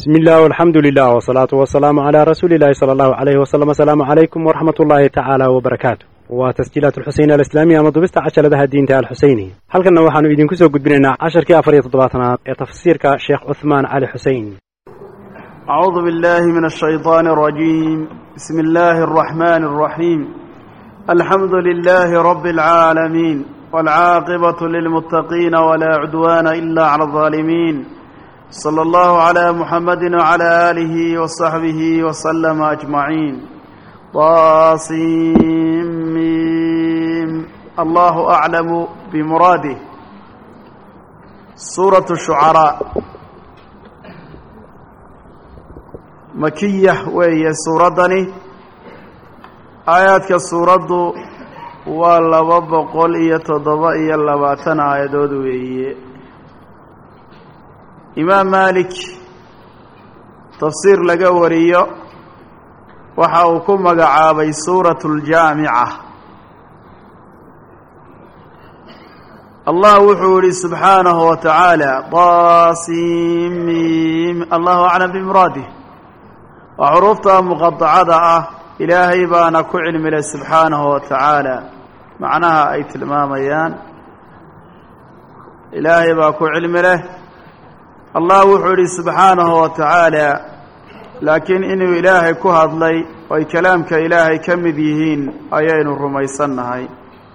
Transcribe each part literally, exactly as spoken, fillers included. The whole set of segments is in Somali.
بسم الله والحمد لله والصلاة والسلام على رسول الله صلى الله عليه وسلم. السلام عليكم ورحمة الله تعالى وبركاته. وتسجيلات الحسين الإسلامية مضبست عشر لها الدين تاع الحسيني. هل كنا وحنو إذن كسو قد بنا عشر كي أفريط ضباطنا تفسير كشيخ عثمان علي حسين. أعوذ بالله من الشيطان الرجيم. بسم الله الرحمن الرحيم. الحمد لله رب العالمين والعاقبة للمتقين ولا عدوان إلا على الظالمين. صلى الله على محمد وعلى آله وصحبه وسلم أجمعين. طاسيم الله أعلم بمراده. سورة الشعراء مكية وهي سورة آيات كالسورة واللباب قل يتضبئي اللباتن آيادود وهي إمام مالك تفسير لغا وريو waxa uu ku magacaabay suuratul jaamica. Allah wuxuu yiri subhanahu wa ta'ala taasiim Allahu a'lam bi muraadihi wa hurufta muqatta'ada ah ilaahay baana ku cilmilay subhanahu wa ta'ala macnaha ay tilmaamayaan ilaahay baa ku cilmilay. Allah wuxuu yiri subhanahu wa ta'ala laakiin inuu ilaahay ku hadlay oo kalaamka ilaahay ka mid yihiin ayaynu rumaysannahay.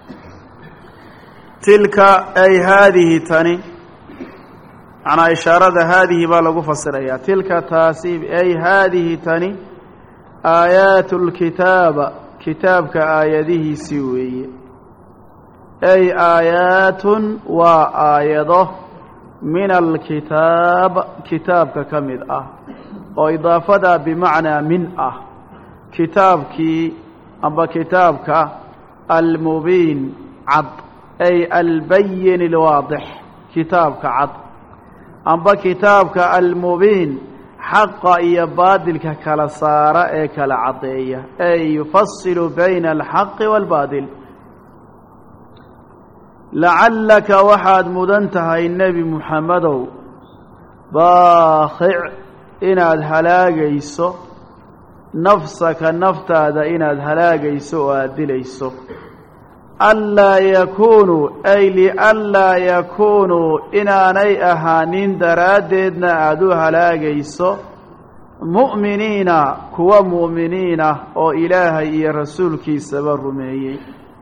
tilka ay haadihi tani ana ishaarada haadihi baa lagu fasirayaa. tilka taasiib ay haadihi tani aayatul kitaaba kitaabka aayadihiisi weeye. ay aayatun waa aayado min alkitaab kitaabka ka mid ah oo idaafada bimacnaa min ah kitaabkii amba kitaabka almubiin cad ay albayin alwaadix kitaabka cad amba kitaabka almubiin xaqa iyo baadilka kala saara ee kala cadeeya ay yufasilu bayna alxaqi waalbaadil. lacallaka waxaad mudan tahay nebi muxamedow baakhic inaad halaagayso nafsaka naftaada inaad halaagayso oo aad dilayso. anlaa yakuunuu ay lianlaa yakuunuu inaanay ahaanin daraaddeedna aada u halaagayso mu'miniina kuwa mu'miniina oo ilaahay iyo rasuulkiisaba rumeeyey.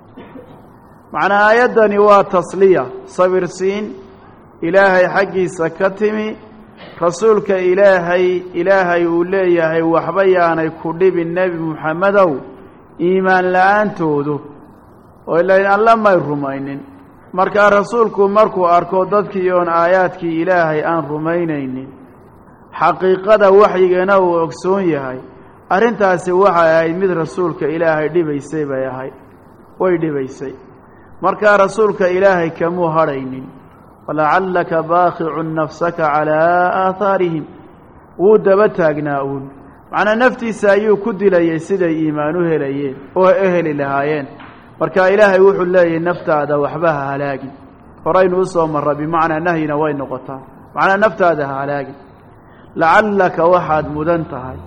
macnaa aayaddani waa tasliya sabirsiin ilaahay xaggiisa ka timi rasuulka ilaahay ilaahay uu leeyahay waxba yaanay ku dhibin nebi muxamedow iimaan la-aantoodu oo ilain alla may rumaynin. markaa rasuulku markuu arko dadkii oon aayaadkii ilaahay aan rumaynaynin xaqiiqada waxyigana uu ogsoon yahay arrintaasi waxay ahayd mid rasuulka ilaahay dhibaysay bay ahayd way dhibaysay. markaa rasuulka ilaahay kamuu hadhaynin walacallaka baaqicun nafsaka calaa aathaarihim wuu daba taagnaa uun macnaa naftiisa ayuu ku dilayay siday iimaan u helayeen oo eheli lahaayeen. marka ilaahay wuxuu leeyahay naftaada waxba ha halaagin. horaynu u soo marra bimacnaa nahyina way noqotaa macnaa naftaada ha halaagin. lacallaka waxaad mudan tahay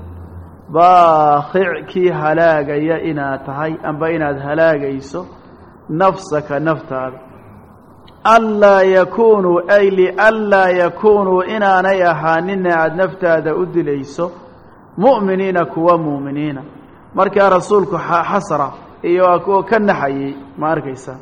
baaqic kii halaagaya inaad tahay amba inaad halaagayso nafsaka naftaada. anlaa yakuunuu ay lianlaa yakuunuu inaanay ahaanina aada naftaada u dilayso mu'miniina kuwa mu'miniina. markaa rasuulku xasra iyo kuwa ka naxayey ma arkaysaa.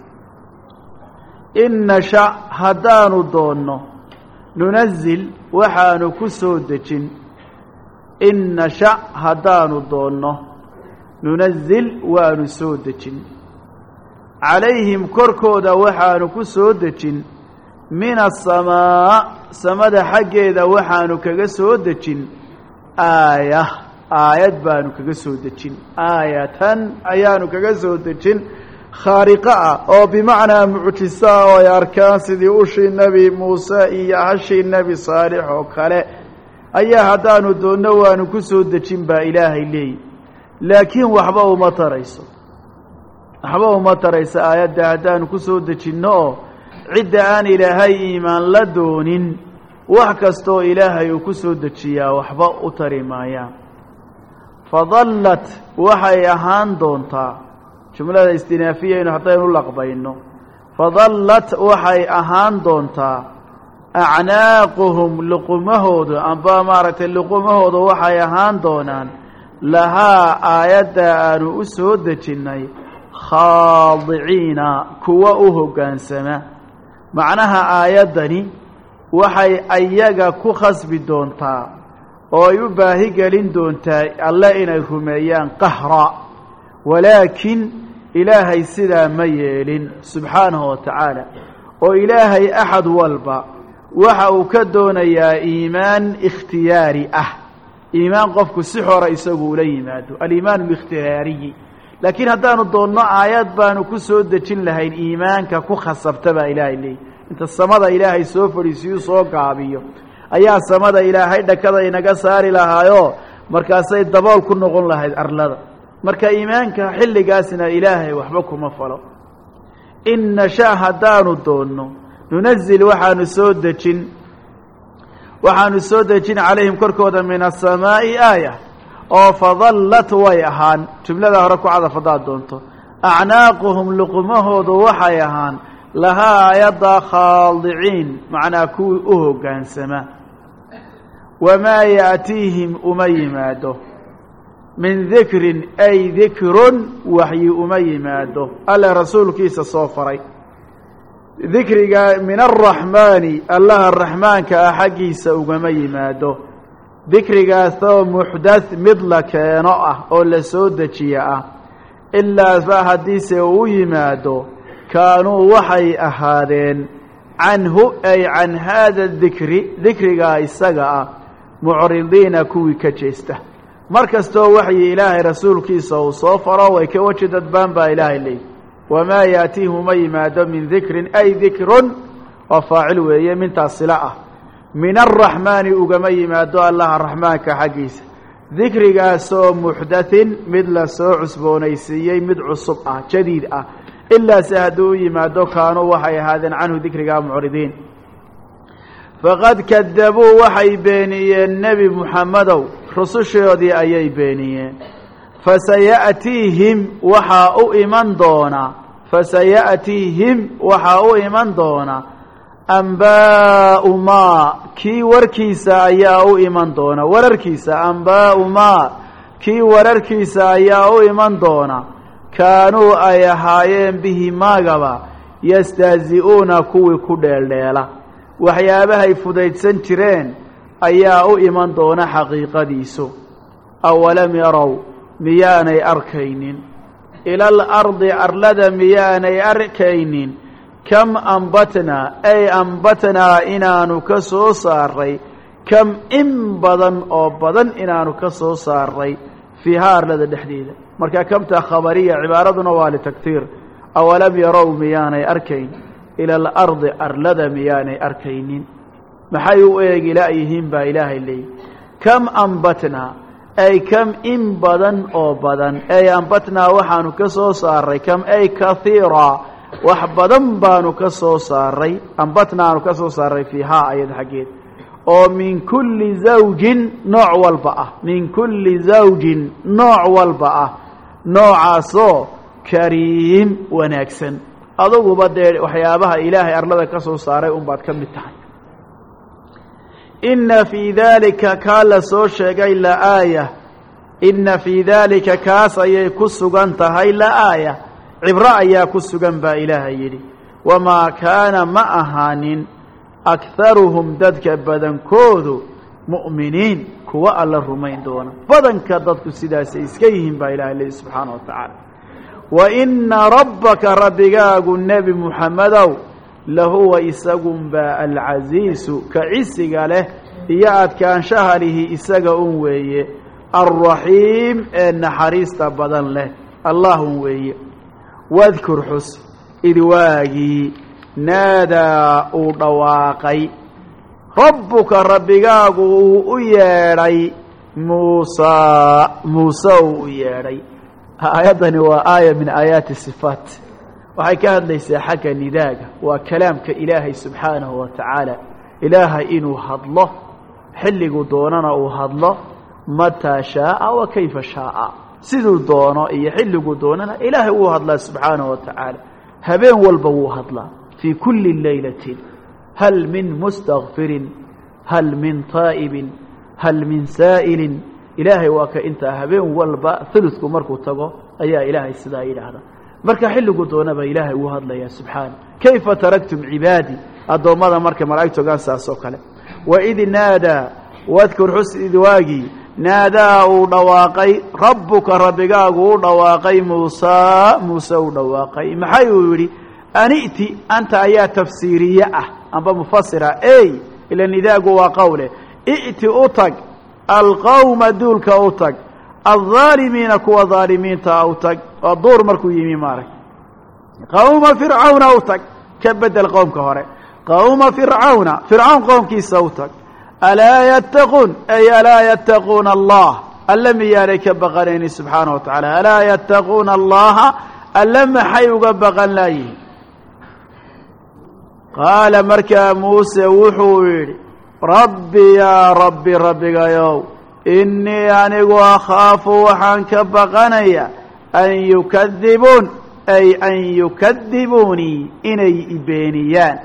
in nasha haddaanu doonno nunazil waxaanu ku soo dejin in nasha haddaanu doonno nunazil waanu soo dejin calayhim korkooda waxaanu ku soo dejin min asamaa samada xaggeeda waxaanu kaga soo dejin aaya aayad baanu kaga soo dejin aayatan ayaanu kaga soo dejin khaariqa ah oo bimacnaa mucjisa oo ay arkaan sidii ushii nebi muuse iyo hashii nebi saalix oo kale ayaa haddaanu doonno waanu ku soo dejin baa ilaahay leeyi. laakiin waxba uma tarayso waxba uma tarayso aayadda haddaanu ku soo dejinno oo cidda aan ilaahay iimaan la doonin wax kastoo ilaahay uu ku soo dejiyaa waxba u tari maayaan fadallat waxay ahaan doontaa jumlada istinaafiyaynu haddaynu laqbayno fadallat waxay ahaan doontaa acnaaquhum luqumahooda amba maaragtay luqumahooda waxay ahaan doonaan lahaa aayadda aanu u soo dejinnay khaadiciina kuwa u hoggaansama macnaha aayaddani waxay ayaga ku khasbi doontaa oo ay u baahi gelin doontaa alle inay rumeeyaan qahra walaakin ilaahay sidaa ma yeelin subxaanahu wa tacaala oo ilaahay axad walba waxa uu ka doonayaa iimaan ikhtiyaari ah iimaan qofku si xora isagu ula yimaado aliimaan alikhtiyaariyi laakiin haddaanu doonno aayad baanu ku soo dejin lahayn iimaanka ku khasabta baa ilaahay leeyi inta samada ilaahay soo fadhiisiyu soo gaabiyo ayaa samada ilaahay dhakada inaga saari lahaayoo markaasay dabool ku noqon lahayd arlada marka iimaanka xilligaasna ilaahay waxba kuma falo in nasha haddaanu doonno nunazil waxaanu soo dejin waxaanu soo dejin calayhim korkooda min asamaa'i aaya oo fadallat way ahaan jumlada hore ku cadaf haddaad doonto acnaaquhum luqumahoodu waxay ahaan lahaa aayadda khaadiciin macnaa kuwii u hoggaansama wamaa ya'tiihim uma yimaado min dikrin ay dikrun waxyi uma yimaado alle rasuulkiisa soo faray dikriga min araxmaani allaha raxmaanka ah xaggiisa ugama yimaado dikrigaasoo muxdath mid la keeno ah oo la soo dejiye ah ilaa fa haddiise uu yimaado kaanuu waxay ahaadeen canhu ay can haada dikri dikrigaa isaga ah mucridiina kuwii ka jeesta mar kastoo waxyi ilaahay rasuulkiisa uu soo faro way ka weji dadbaan baa ilaahay leeyi wamaa yaatiihim uma yimaado min dikrin ay dikrun waa faacil weeye mintaas sila ah min araxmaani ugama yimaado allaha raxmaanka xaggiisa dikrigaasoo muxdathin mid la soo cusboonaysiiyey mid cusub ah jadiid ah ilaa se hadduu u yimaado kaanuu waxay ahaadeen canhu dikrigaa mucridiin faqad kadabuu waxay beeniyeen nebi muxammedow rusushoodii ayay beeniyeen fasaya'tiihim waxaa u iman doona fasaya'tiihim waxaa u iman doona ambaa'u maa kii warkiisa ayaa u iman doona wararkiisa ambaa'u maa kii wararkiisa ayaa u iman doona kaanuu ay ahaayeen bihi maagaba yastahzi'uuna kuwii ku dheeldheela waxyaabahay fudaydsan jireen ayaa u iman doona xaqiiqadiisu awalam yarow miyaanay arkaynin ila alardi arlada miyaanay arkaynin kam ambatnaa ay ambatnaa inaanu ka soo saaray kam in badan oo badan inaanu ka soo saaray fiihaa arlada dhexdeeda markaa kamta khabariya cibaaraduna waa litagtiir awalam yarow miyaanay arkayn ila alardi arlada miyaanay arkaynin maxay u eegi la'yihiin baa ilaahay leeyi kam ambatnaa ay kam in badan oo badan ay ambatnaa waxaanu ka soo saaray kam ay kathiira wax badan baanu ka soo saaray ambatnaanu ka soo saaray fiihaa ayad xaggeed oo min kulli zawjin nooc walba ah min kulli zawjin nooc walba ah noocaasoo kariim wanaagsan aduguba dee waxyaabaha ilaahay arlada ka soo saaray unbaad ka mid tahay inna fii daalika kaa la soo sheegay laaaya inna fii daalika kaas ayay ku sugan tahay la'aaya cibro ayaa ku sugan baa ilaahay yidhi wamaa kaana ma ahaanin akharuhum dadka badankoodu mu'miniin kuwa alla rumayn doona badanka dadku sidaasay iska yihiin baa ilahay leeyi subxaana wa tacaala wa inna rabbaka rabbigaagu nebi muxammedow lahuwa isagunbaa alcasiisu ka cisiga leh iyo adkaanshaha lihi isaga un weeye alraxiim ee naxariista badan leh allahun weeye wadkur xus id waagii naadaa uu dhawaaqay rabbuka rabbigaagu uu u yeedhay muusaa muuse uu u yeedhay aayaddani waa aaya min aayaati sifaat waxay ka hadlaysaa xagga nidaaga waa kalaamka ilaahay subxaanahu wa tacaala ilaahay inuu hadlo xilligu doonana uu hadlo mataa shaaa wa kayfa shaaa siduu doono iyo xilligu doonana ilaahay uu hadlaa subxaanahu wa tacaala habeen walba wuu hadlaa fii kulli laylatin hal min mustakfirin hal min taa'ibin hal min saa'ilin ilaahay waa ka intaa habeen walba huludku markuu tago ayaa ilaahay sidaa yidhaahda marka xilligu doonaba ilaahay uu hadlayaa subxaana kayfa taraktum cibaadii addoommada markay malaa'igtu ogaan saas oo kale waid naadaa wadkur xus id waagii naadaa uu dhawaaqay rabbuka rabbigaagu u dhawaaqay muusaa muuse u dhawaaqay maxay uu yidhi an'ti anta ayaa tafsiiriye ah amba mufasira ey ila nidaagu waa qowle i'ti u tag alqawma duulka u tag aldaalimiina kuwa daalimiintaa u tag waa duur markuu yimi maarag qawma fircawna u tag ka bedel qowmka hore qawma fircawna fircawn qowmkiisa u tag alaa yattaquun ay alaa yattaquuna allah alla miyaanay ka baqanayni subxaana wa tacaala alaa yattaquuna allaha alla maxay uga baqan laayihin qaala markaa muuse wuxuu yidhi rabbi yaa rabbi rabbigayow innii anigu akhaafu waxaan ka baqanaya an yukadibuun ay an yukadibuunii inay ibeeniyaan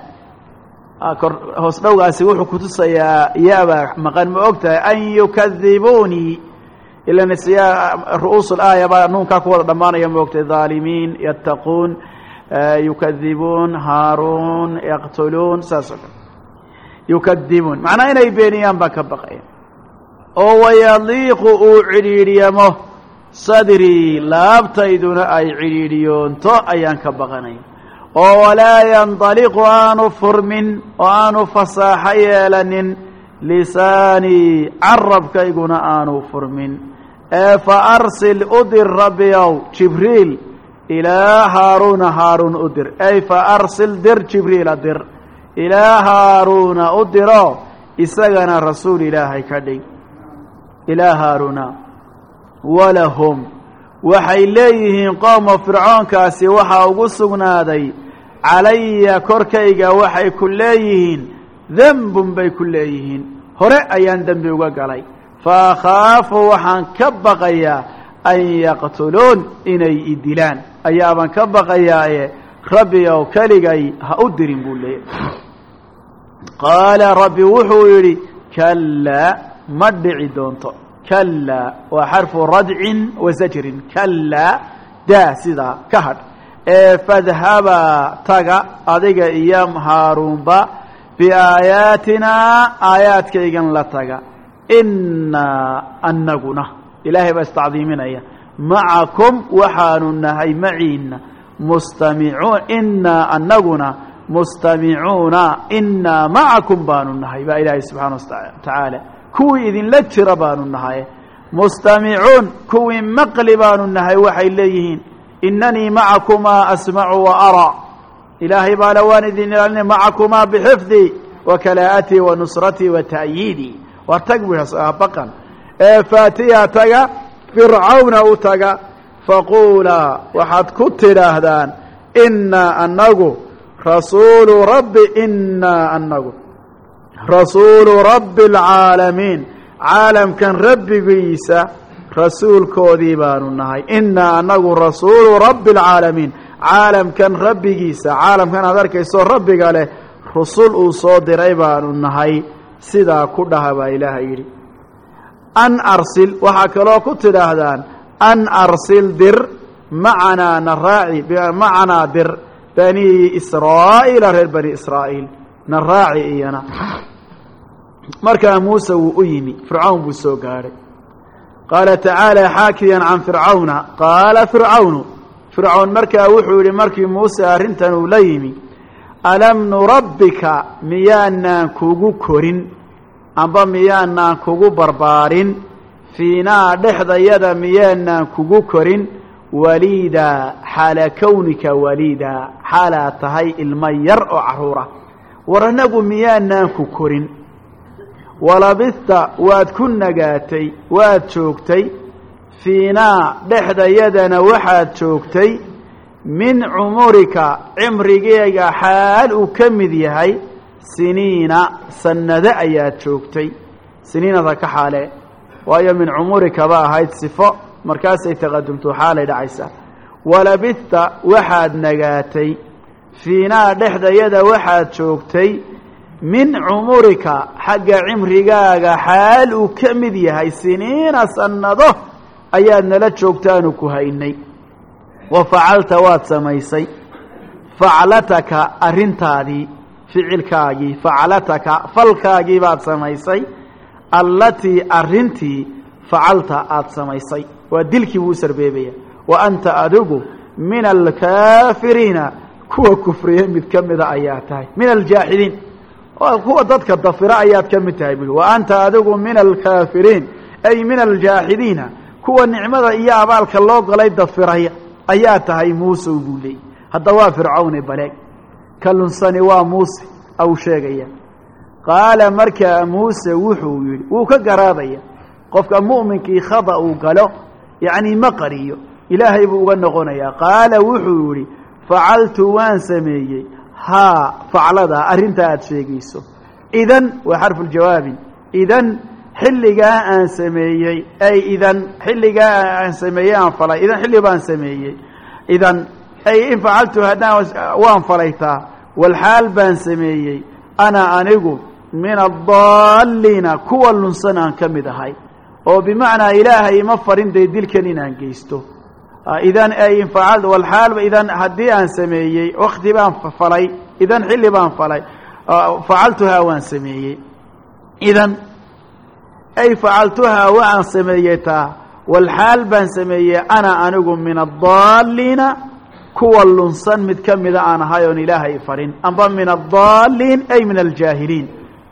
hoos dhowgaasi wuxuu kutusayaa yaaba maqan ma og tahay an yukadibuunii ilan ru'uus aaya baa nuunkaa ku wada dhammaanaya ma ogtahay dhaalimiin yattaquun yukadibuun haaruun yaqtuluun saas oo kale yukadibuun macnaa inay beeniyaan baa ka baqaya oo wayadiiqu uu cidhiidhyamo sadrii laabtayduna ay cidhiidhyoonto ayaan ka baqanaya oo walaa yandaliqu aanu furmin oo aanu fasaaxo yeelanin lisaanii carabkayguna aanu furmin ee fa arsil udir rabbiyow jibriil ilaa haaruuna haaruun u dir ay fa arsil dir jibriila dir ilaa haaruuna u diro isagana rasuul ilaahay ka dhig ilaa haaruuna walahum waxay leeyihiin qooma fircoonkaasi waxaa ugu sugnaaday calaya korkayga waxay ku leeyihiin dembun bay ku leeyihiin hore ayaan dembi uga galay fa akhaafu waxaan ka baqayaa an yaqtuluun inay idilaan ayaabaan ka baqayaa ee rabbi ow keligay ha u dirin buu leeyahy qaala rabbi wuxuu yidhi kallaa ma dhici doonto kallaa waa xarfu radcin wa sajrin kallaa daa sidaa ka hadh ee fadhabaa taga adiga iyo haaruunba biaayaatinaa aayaadkaygan la taga innaa annaguna ilaahay baa istacdiiminaya macakum waxaanu nahay maciina mustamicuun innaa annaguna mustamicuuna innaa macakum baanu nahay baa ilaahay subxaana watacaala kuwii idinla jira baanu nahay mustamicuun kuwii maqli baanu nahay waxay leeyihiin inanii macakumaa asmacu wa araa ilaahay baale waan idin ilaalinay macakumaa bixifdii wa kalaa'atii wa nusratii wa ta'yiidii war tag bu baqan ee faatiya taga fircawna u taga faquulaa waxaad ku tidhaahdaan innaa annagu rasuulu rabbi innaa annagu rasuulu rabbi alcaalamiin caalamkan rabbigiisa rasuulkoodii baanu nahay innaa annagu rasuulu rabbi alcaalamiin caalamkan rabbigiisa caalamkan aad arkayso rabbiga leh rusul uu soo diray baanu nahay sidaa ku dhaha baa ilaahay yidhi an arsil waxaa kaloo ku tidhaahdaan an arsil dir macanaa na raaci macanaa dir bani israa'iila reer bani israa'iil na raaci iyana markaa muuse wuu u yimi fircawn buu soo gaadhay qaala tacaala xaakiyan can fircawna qaala fircawnu fircawn markaa wuxuu yidhi markii muuse arrintan uu la yimi alam nurabbika miyaanaan kugu korin amba miyaanaan kugu barbaarin fiinaa dhexdayada miyaanaan kugu korin waliida xaala kownika waliida xaalaa tahay ilmo yar oo carruura war annagu miyaanaan ku korin walabista waad ku nagaatay waad joogtay fiinaa dhexdayadana waxaad joogtay min cumurika cimrigeega xaal uu ka mid yahay siniina sanado ayaad joogtay siniinada ka xaale waayo min cumurika ba ahayd sifo markaasay taqadumto xaalay dhacaysaa walabista waxaad nagaatay fiinaa dhexdayada waxaad joogtay min cumurika xagga cimrigaaga xaal uu ka mid yahay siniina sanado ayaad nala joogtaanu ku haynay wa facalta waad samaysay faclataka arrintaadii ficilkaagii faclataka falkaagii baad samaysay allatii arrintii facalta aad samaysay waa dilkii buu sarbeebaya wa anta adigu min alkaafiriina kuwa kufriye mid ka mida ayaa tahay min aljaaxidiin kuwa dadka dafira ayaad ka mid tahay bui wa anta adigu min alkaafiriin ay min aljaaxidiina kuwa nicmada iyo abaalka loo galay dafiraya ayaa tahay muuse buu leeyay hadda waa fircawne baleeg ka lunsani waa muuse aw sheegaya qaala markaa muuse wuxuu yidhi wuu ka garaadaya qofka mu'minkii khada uu galo yacni ma qariyo ilaahay buu uga noqonayaa qaala wuxuu yidhi facaltu waan sameeyey haa faclada arrintaa aad sheegayso idan waa xarfu ljawaabi idan xilligaa aan sameeyey ay idan xilligaa aan sameeyey aan falay idan xilli baan sameeyey idan ay in facaltu haddaan waan falaytaa walxaal baan sameeyey ana anigu min addaalliina kuwa lunsan aan ka mid ahay oo bimacnaa ilaahay ima farin dee dilkan inaan geysto idan ay in facaltu walxaal idan haddii aan sameeyey wakti baan falay idan xilli baan falay facaltuhaa waan sameeyey idan ay facaltuhaa waan sameeyey taa walxaal baan sameeyey ana anigu min addaalliina kuwa lunsan mid ka mida aan ahay oon ilaahay farin amba min addaalliin ay min aljaahiliin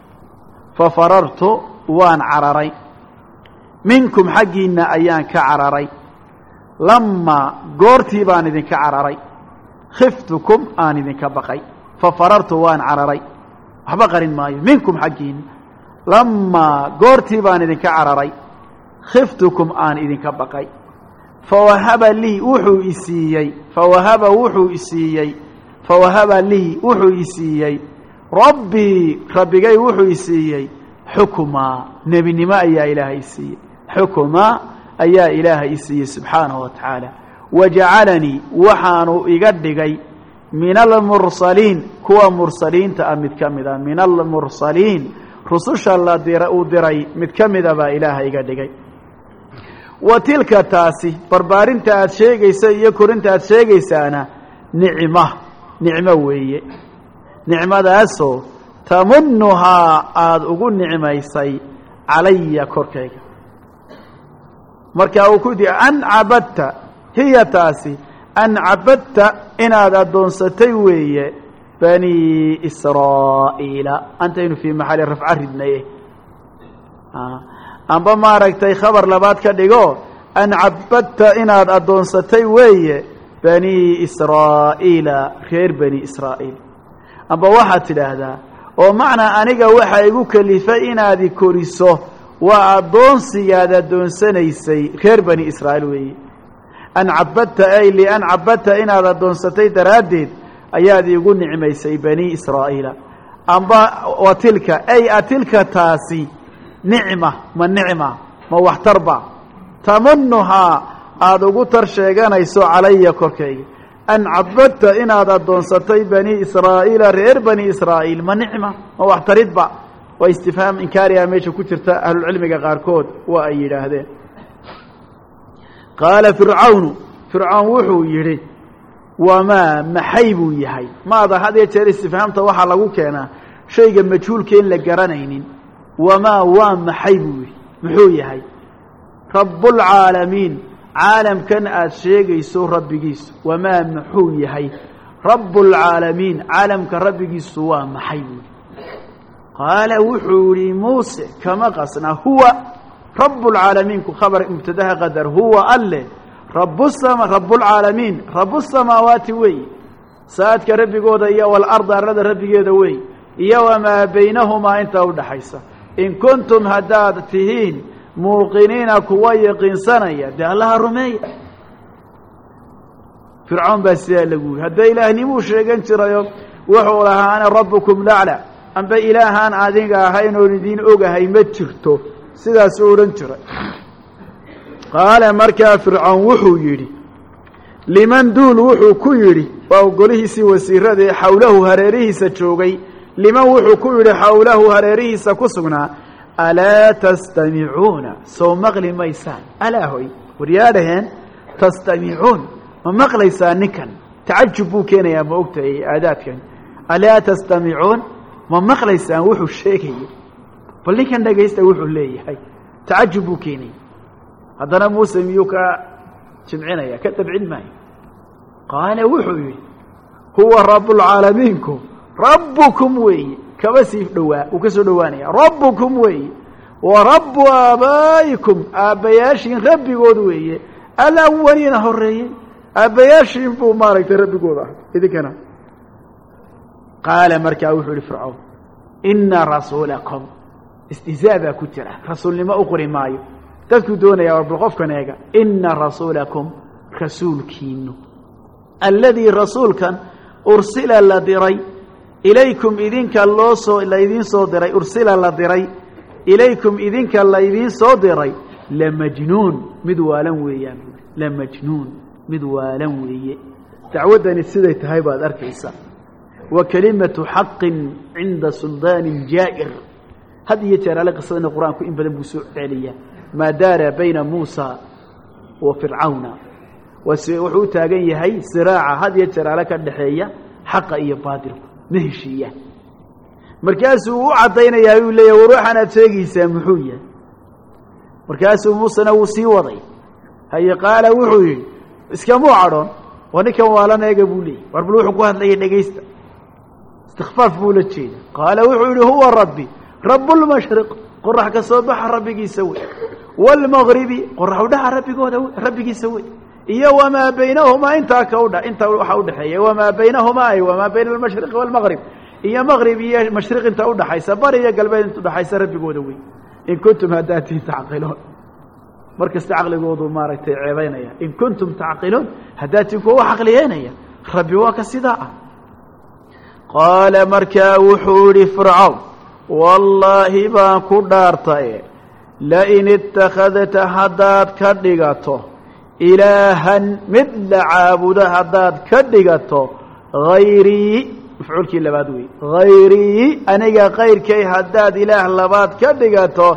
fafarartu waan cararay minkum xaggiinna ayaan ka cararay lamaa goortii baan idinka cararay khiftukum aan idinka baqay fafarartu waan cararay waxba qarin maayo minkum xaggiinna lamaa goortii baan idinka cararay khiftukum aan idinka baqay fawahaba lii wuxuu isiiyey fawahaba wuxuu isiiyey fawahaba lii wuxuu isiiyey rabbii rabbigay wuxuu isiiyey xukumaa nebinimo ayaa ilaahay isiiyey xukumaa ayaa ilaahay isiiyey subxaanahu wa tacaala wajacalanii waxaanu iga dhigay min almursaliin kuwa mursaliinta ah mid ka mida min almursaliin rususha la dira uu diray mid ka mida baa ilaahay iga dhigay wa tilka taasi barbaarinta aad sheegaysa iyo korinta aad sheegaysaana nicma nicmo weeye nicmadaasoo tamunnuhaa aada ugu nicmaysay calaya korkayga markaa uu ku yidhi an cabadta hiya taasi an cabadta inaad addoonsatay weeye bani israa'iila antaynu fii maxalli rafca ridnaye amba maaragtay khabar labaad ka dhigo an cabadta inaad addoonsatay weeye bani israa'iila reer bani israa'iil amba waxaad tidhaahdaa oo macnaa aniga waxaa igu kelifay inaad i koriso waa addoonsigaad addoonsanaysay reer bani israa'iil weeye an cabadta ay lian cabadta inaad addoonsatay daraaddeed ayaad iigu nicmaysay bani israa'iila amba wa tilka ay atilka taasi nicma ma nicma ma waxtarba tamunnuhaa aada ugu tar sheeganayso calaya korkayga an cabadta inaad addoonsatay bani israa'iila reer bani israa'iil ma nicma ma waxtaridba waa istifhaam inkaariha meesha ku jirta ahlulcilmiga qaarkood waa ay yidhaahdeen qaala fircawnu fircawn wuxuu yidhi wamaa maxay buu yahay maada had iyo jeer istifhaamta waxaa lagu keenaa shayga majhuulka in la garanaynin wamaa waa maxay buu yidhi muxuu yahay rabbulcaalamiin caalamkan aada sheegayso rabbigiisu wamaa muxuu yahay rabbulcaalamiin caalamka rabbigiisu waa maxay buu yidhi qaala wuxuu yihi muuse kama qasna huwa rabbulcaalamiinku khabar mubtadaha qadar huwa alle rabbusama rabbulcaalamiin rabbusamaawaati wey saadka rabbigooda iyo walarda arlada rabbigeeda wey iyo wamaa baynahumaa intaa udhaxaysa in kuntum haddaad tihiin muuqiniina kuwa yaqiinsanaya dee allaha rumeeya fircoon baa sidaa lagu yihi hadda ilaahnimu sheegan jirayo wuxuu lahaa ana rabbukum lacla amba ilaahaan adiga ahayn oon idiin ogahay ma jirto sidaasuu odhan jiray qaala markaa fircawn wuxuu yidhi liman duul wuxuu ku yidhi waa golihiisii wasiirada ee xawlahu hareerihiisa joogay liman wuxuu ku yidhi xawlahu hareerihiisa ku sugnaa alaa tastamicuuna soo maqli maysaan alaa hoy waryaadhaheen tastamicuun ma maqlaysaan ninkan tacajub buu keenayaa ma ogtahay aadaadkan alaa tastamicuun ma maqlaysaan wuxuu sheegaya bal ninkan dhagaysta wuxuu leeyahay tacajub buu keenaya haddana muuse miyuu ka jimcinaya ka dabcin maayo qaala wuxuu yidhi huwa rabbulcaalamiinku rabbukum weeye kaba sii dhowaa uu ka soo dhowaanaya rabbukum weeye wa rabbu aabaa'ikum aabbayaashiin rabbigood weeye alawaliina horreeyey aabbayaashiin buu maaragtay rabbigooda ah idinkana qaala markaa wuxuu yihi fircawn ina rasuulakum istihzaa baa ku jira rasuulnimo u qori maayo dadkuu doonayaa war bal qofkan eega ina rasuulakum rasuulkiinu alladii rasuulkan ursila la diray ilaykum idinka loo soo laydiin soo diray ursila la diray ilaykum idinka laydiin soo diray lamajnuun mid waalan weeyaan lamajnuun mid waalan weeye dacwaddani siday tahay baad arkaysaa wa kalimatu xaqin cinda suldaanin jaa'ir had iyo jeer ale qisadana qur-aanku in badan buu soo celiyaa maa daara bayna muusa wa fircawna wuxuu u taagan yahay siraaca had iyo jeer ale ka dhexeeya xaqa iyo baatilku ma heshiiyaan markaasuu u caddaynayaa uu leeyahay war waxaan aad sheegaysaa muxuu yahay markaasuu muusena wuu sii waday haye qaala wuxuu yidhi iskamuu cadhoon waa ninkan waalan eega buu leeyay war bal wuxuu ku hadlayay dhegaysta istikfaaf buu la jeeda qaala wuxuu yidhi huwa rabbi rabbulmashriq qorax ka soo baxa rabbigiisa wey waalmagribi qorax udhaxa rabbigooda rabbigiisa wey iyo wamaa baynahumaa intaa ka udha inta waxaa udhexeeya wamaa baynahumaa ay wamaa bayna almashriqi waalmaqrib iyo maqrib iyo mashriq inta udhaxaysa bari iyo galbeed inta udhaxaysa rabbigooda wey in kuntum haddaad tihiin tacqiluun mar kasta caqligoodu maaragtay ceebaynaya in kuntum tacqiluun haddaad tihiin kuwa wax caqliyeynaya rabbi waa ka sidaa ah qaala markaa wuxuu yihi fircawn wallaahi baan ku dhaartaye lain ittakhadta haddaad ka dhigato ilaahan mid la caabudo haddaad ka dhigato hayrii mafcuulkii labaad wey hayrii aniga kayrkay haddaad ilaah labaad ka dhigato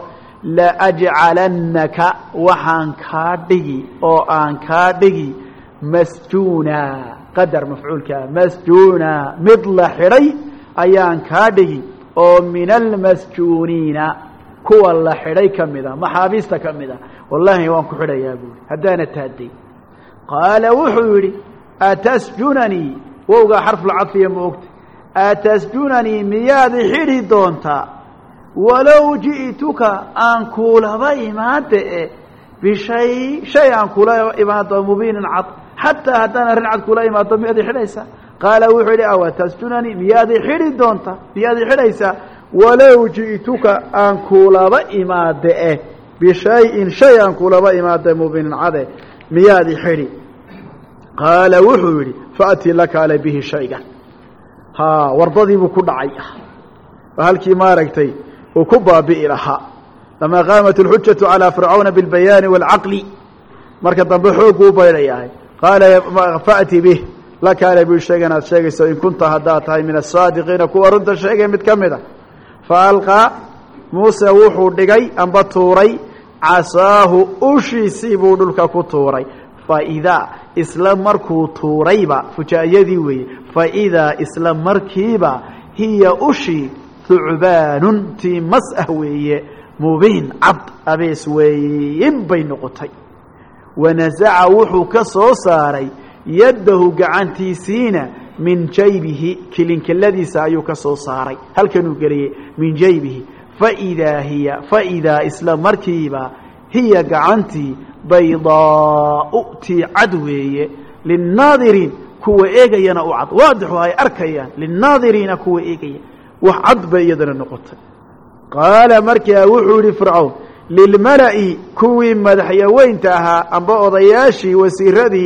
laajcalannaka waxaan kaa dhigi oo aan kaa dhigi masjuuna qadar mafcuulkaa masjuuna mid la xidhay ayaan kaa dhigi oo min almasjuuniina kuwa la xidhay ka mida maxaabiista ka mida wallaahi waan ku xidhayaa buuri haddaana taadday qaala wuxuu yidhi atasjunanii wowgaa xarfulcadfiya ma ogta atasjunanii miyaad xidhi doontaa walow ji'tuka aan kuulaba imaada e bishay shay aan kula imaado mubiinin cad xataa haddaan arrin cad kula imaado miyaad xidhaysaa qaala wuxuu yidhi aw atasjunanii miyaad xidhi doontaa miyaad xidhaysaa walow ji'tuka aan kuulaba imaada eh bishayin shay aan kulaba imaada mubiinin cade miyaad xidhi qaala wuxuu yidhi faatii la kaale bihi shaygan haa wardadiibuu ku dhacay ah halkii maaragtay uu ku baabi'i lahaa lamaa qaamat alxujatu calaa fircawna bilbayaani waalcaqli marka dambe xooggu u baydhayahay qaala faatii bih la kaale bihi shaygan aad sheegayso in kunta haddaad tahay min asaadiqiina kuwa runta sheegay mid ka mid a fa alqaa muuse wuxuu dhigay amba tuuray casaahu ushiisii buu dhulka ku tuuray faidaa isla markuu tuurayba fujaa'iyadii weeye faidaa isla markiiba hiya ushii thucbaanun tii mas ah weeye mubiin cad abees weeyin bay noqotay wanasaca wuxuu ka soo saaray yaddahu gacantiisiina min jaybihi kilinkiladiisa ayuu ka soo saaray halkanuu geliyey min jaybihi faidaa hiya faidaa isla markiiba hiya gacantii baydaau tii cad weeye linnaadiriin kuwa eegayana u cad waadixu ay arkayaan linnaadiriina kuwa eegaya wax cad bay iyadana noqotay qaala markaa wuxuu yihi fircawn lilmala'i kuwii madaxyaweynta ahaa amba odayaashii wasiiradii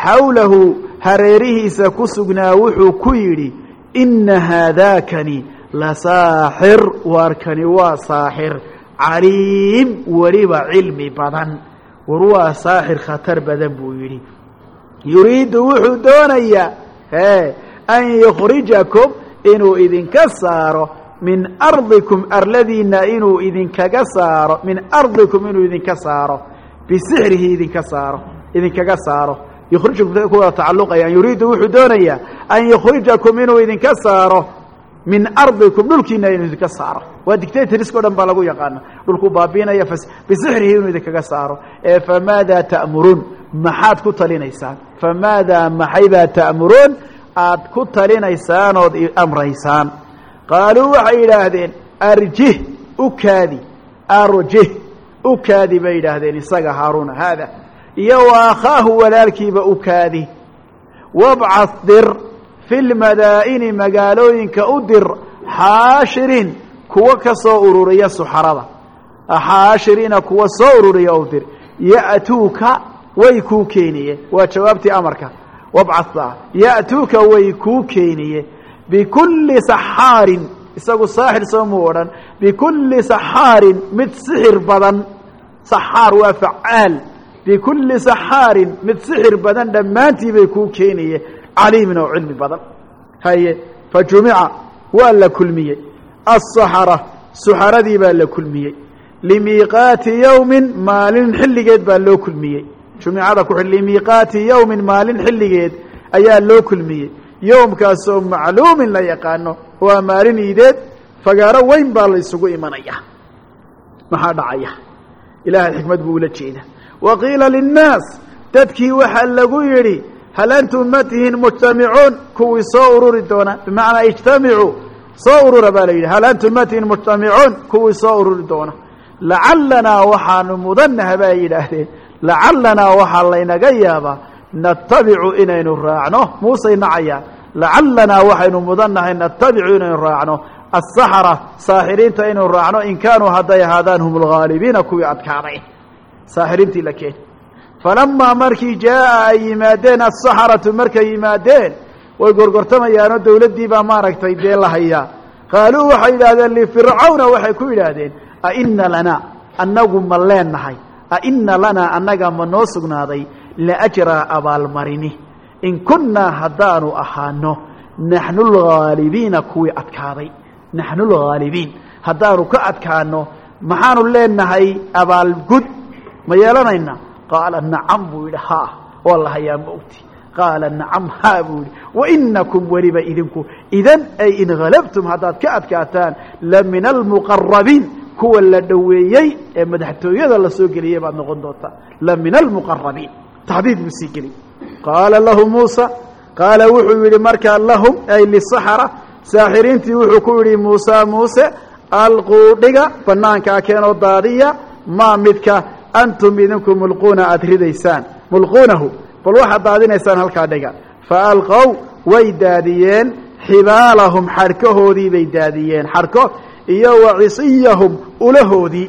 xawlahu hareerihiisa ku sugnaa wuxuu ku yidhi inna haadaakani lasaaxir waarkani waa saaxir caliim weliba cilmi badan war waa saaxir khatar badan buu yidhi yuriidu wuxuu doonayaa hee an yukhrijakum inuu idinka saaro min ardikum arladiina inuu idinkaga saaro min ardikum inuu idinka saaro bisixrihi idinka saaro idinkaga saaro yukhrijakum kuwa tacalluqayaan yuriidu wuxuu doonayaa an yukhrijakum inuu idinka saaro min ardikum dhulkiina inuu idinka saaro waa dictatoriska o dhan baa lagu yaqaana dhulku baabiinaya bisixrihi inuu idinkaga saaro ee famaadaa ta'muruun maxaad ku talinaysaan famaadaa maxaybaa ta'muruun aad ku talinaysaan ood amraysaan qaaluu waxay yidhaahdeen arjih u kaadi arjih u kaadi bay yidhaahdeen isaga haaruuna haada iyo wa akhaahu walaalkiiba u kaadi wabcad dir fi lmadaa'ini magaalooyinka u dir xaashirin kuwa ka soo ururiya suxarada xaashiriina kuwa soo ururiya u dir ya'tuuka way kuu keeniye waa jawaabtii amarka wabcadta ya'tuuka way kuu keeniye bikulli saxaarin isagu saaxir soo muu odhan bikulli saxaarin mid sixir badan saxaar waa facaal bikulli saxaarin mid sixir badan dhammaantii bay kuu keeniye caliimin oo cilmi badan haye fa jumica waa la kulmiyey asaxara suxaradii baa la kulmiyey limiiqaati yawmin maalin xilligeed baa loo kulmiyey jumicada ku xidh limiiqaati yawmin maalin xilligeed ayaa loo kulmiyey yowmkaasoo macluumin la yaqaano waa maalin iideed fagaaro weyn baa la isugu imanaya maxaa dhacaya ilaahay xikmad buu ula jeeda wa qiila linnaas dadkii waxaa lagu yidhi hal antum ma tihiin mujtamicuun kuwii soo ururi doona bimacnaa ijtamicuu soo urura baa la yidhi hal antum ma tihiin mujtamicuun kuwii soo ururi doona lacalanaa waxaanu mudannaha bay yidhaahdeen lacalanaa waxaa laynaga yaabaa natabicu inaynu raacno muusay nacayaan lacalanaa waxaynu mudannahay natabicu inaynu raacno asaxara saaxiriinta inaynu raacno in kaanuu hadday ahaadaan hum alghaalibiina kuwii adkaaday saaxiriintii la keen falamaa markii jaa'a ay yimaadeen asaxaratu markay yimaadeen way gorgortamayaanoo dawladdii baa maaragtay dee la hayaa qaaluu waxay yidhahdeen lifircawna waxay ku yidhaahdeen aina lanaa annagu ma leennahay aina lanaa annaga ma noo sugnaaday laajraa abaalmarini in kunnaa haddaanu ahaano naxnu lghaalibiina kuwii adkaaday naxnu lghaalibiin haddaanu ka adkaano maxaanu leenahay abaalgud ma yeelanayna qaala nacam buu yidhi haa waa la hayaa maogti qaala nacam haa buu yidhi wainakum weliba idinku idan ay in halabtum haddaad ka adkaataan la min almuqarabiin kuwa la dhoweeyey ee madaxtooyada la soo geliyey baad noqon doontaa la min almuqarabiin taxdiid buu sii geliy qaala lahu muusa qaala wuxuu yidhi markaa lahum ay lisaxara saaxiriintii wuxuu ku yidhi muusa muuse alquu dhiga banaankaa keenoo daadiya maa midka antum idinku mulquuna aada ridaysaan mulquunahu bal waxaad daadinaysaan halkaa dhiga fa alqow way daadiyeen xibaalahum xadhkahoodii bay daadiyeen xadhko iyo wa cisiyahum ulahoodii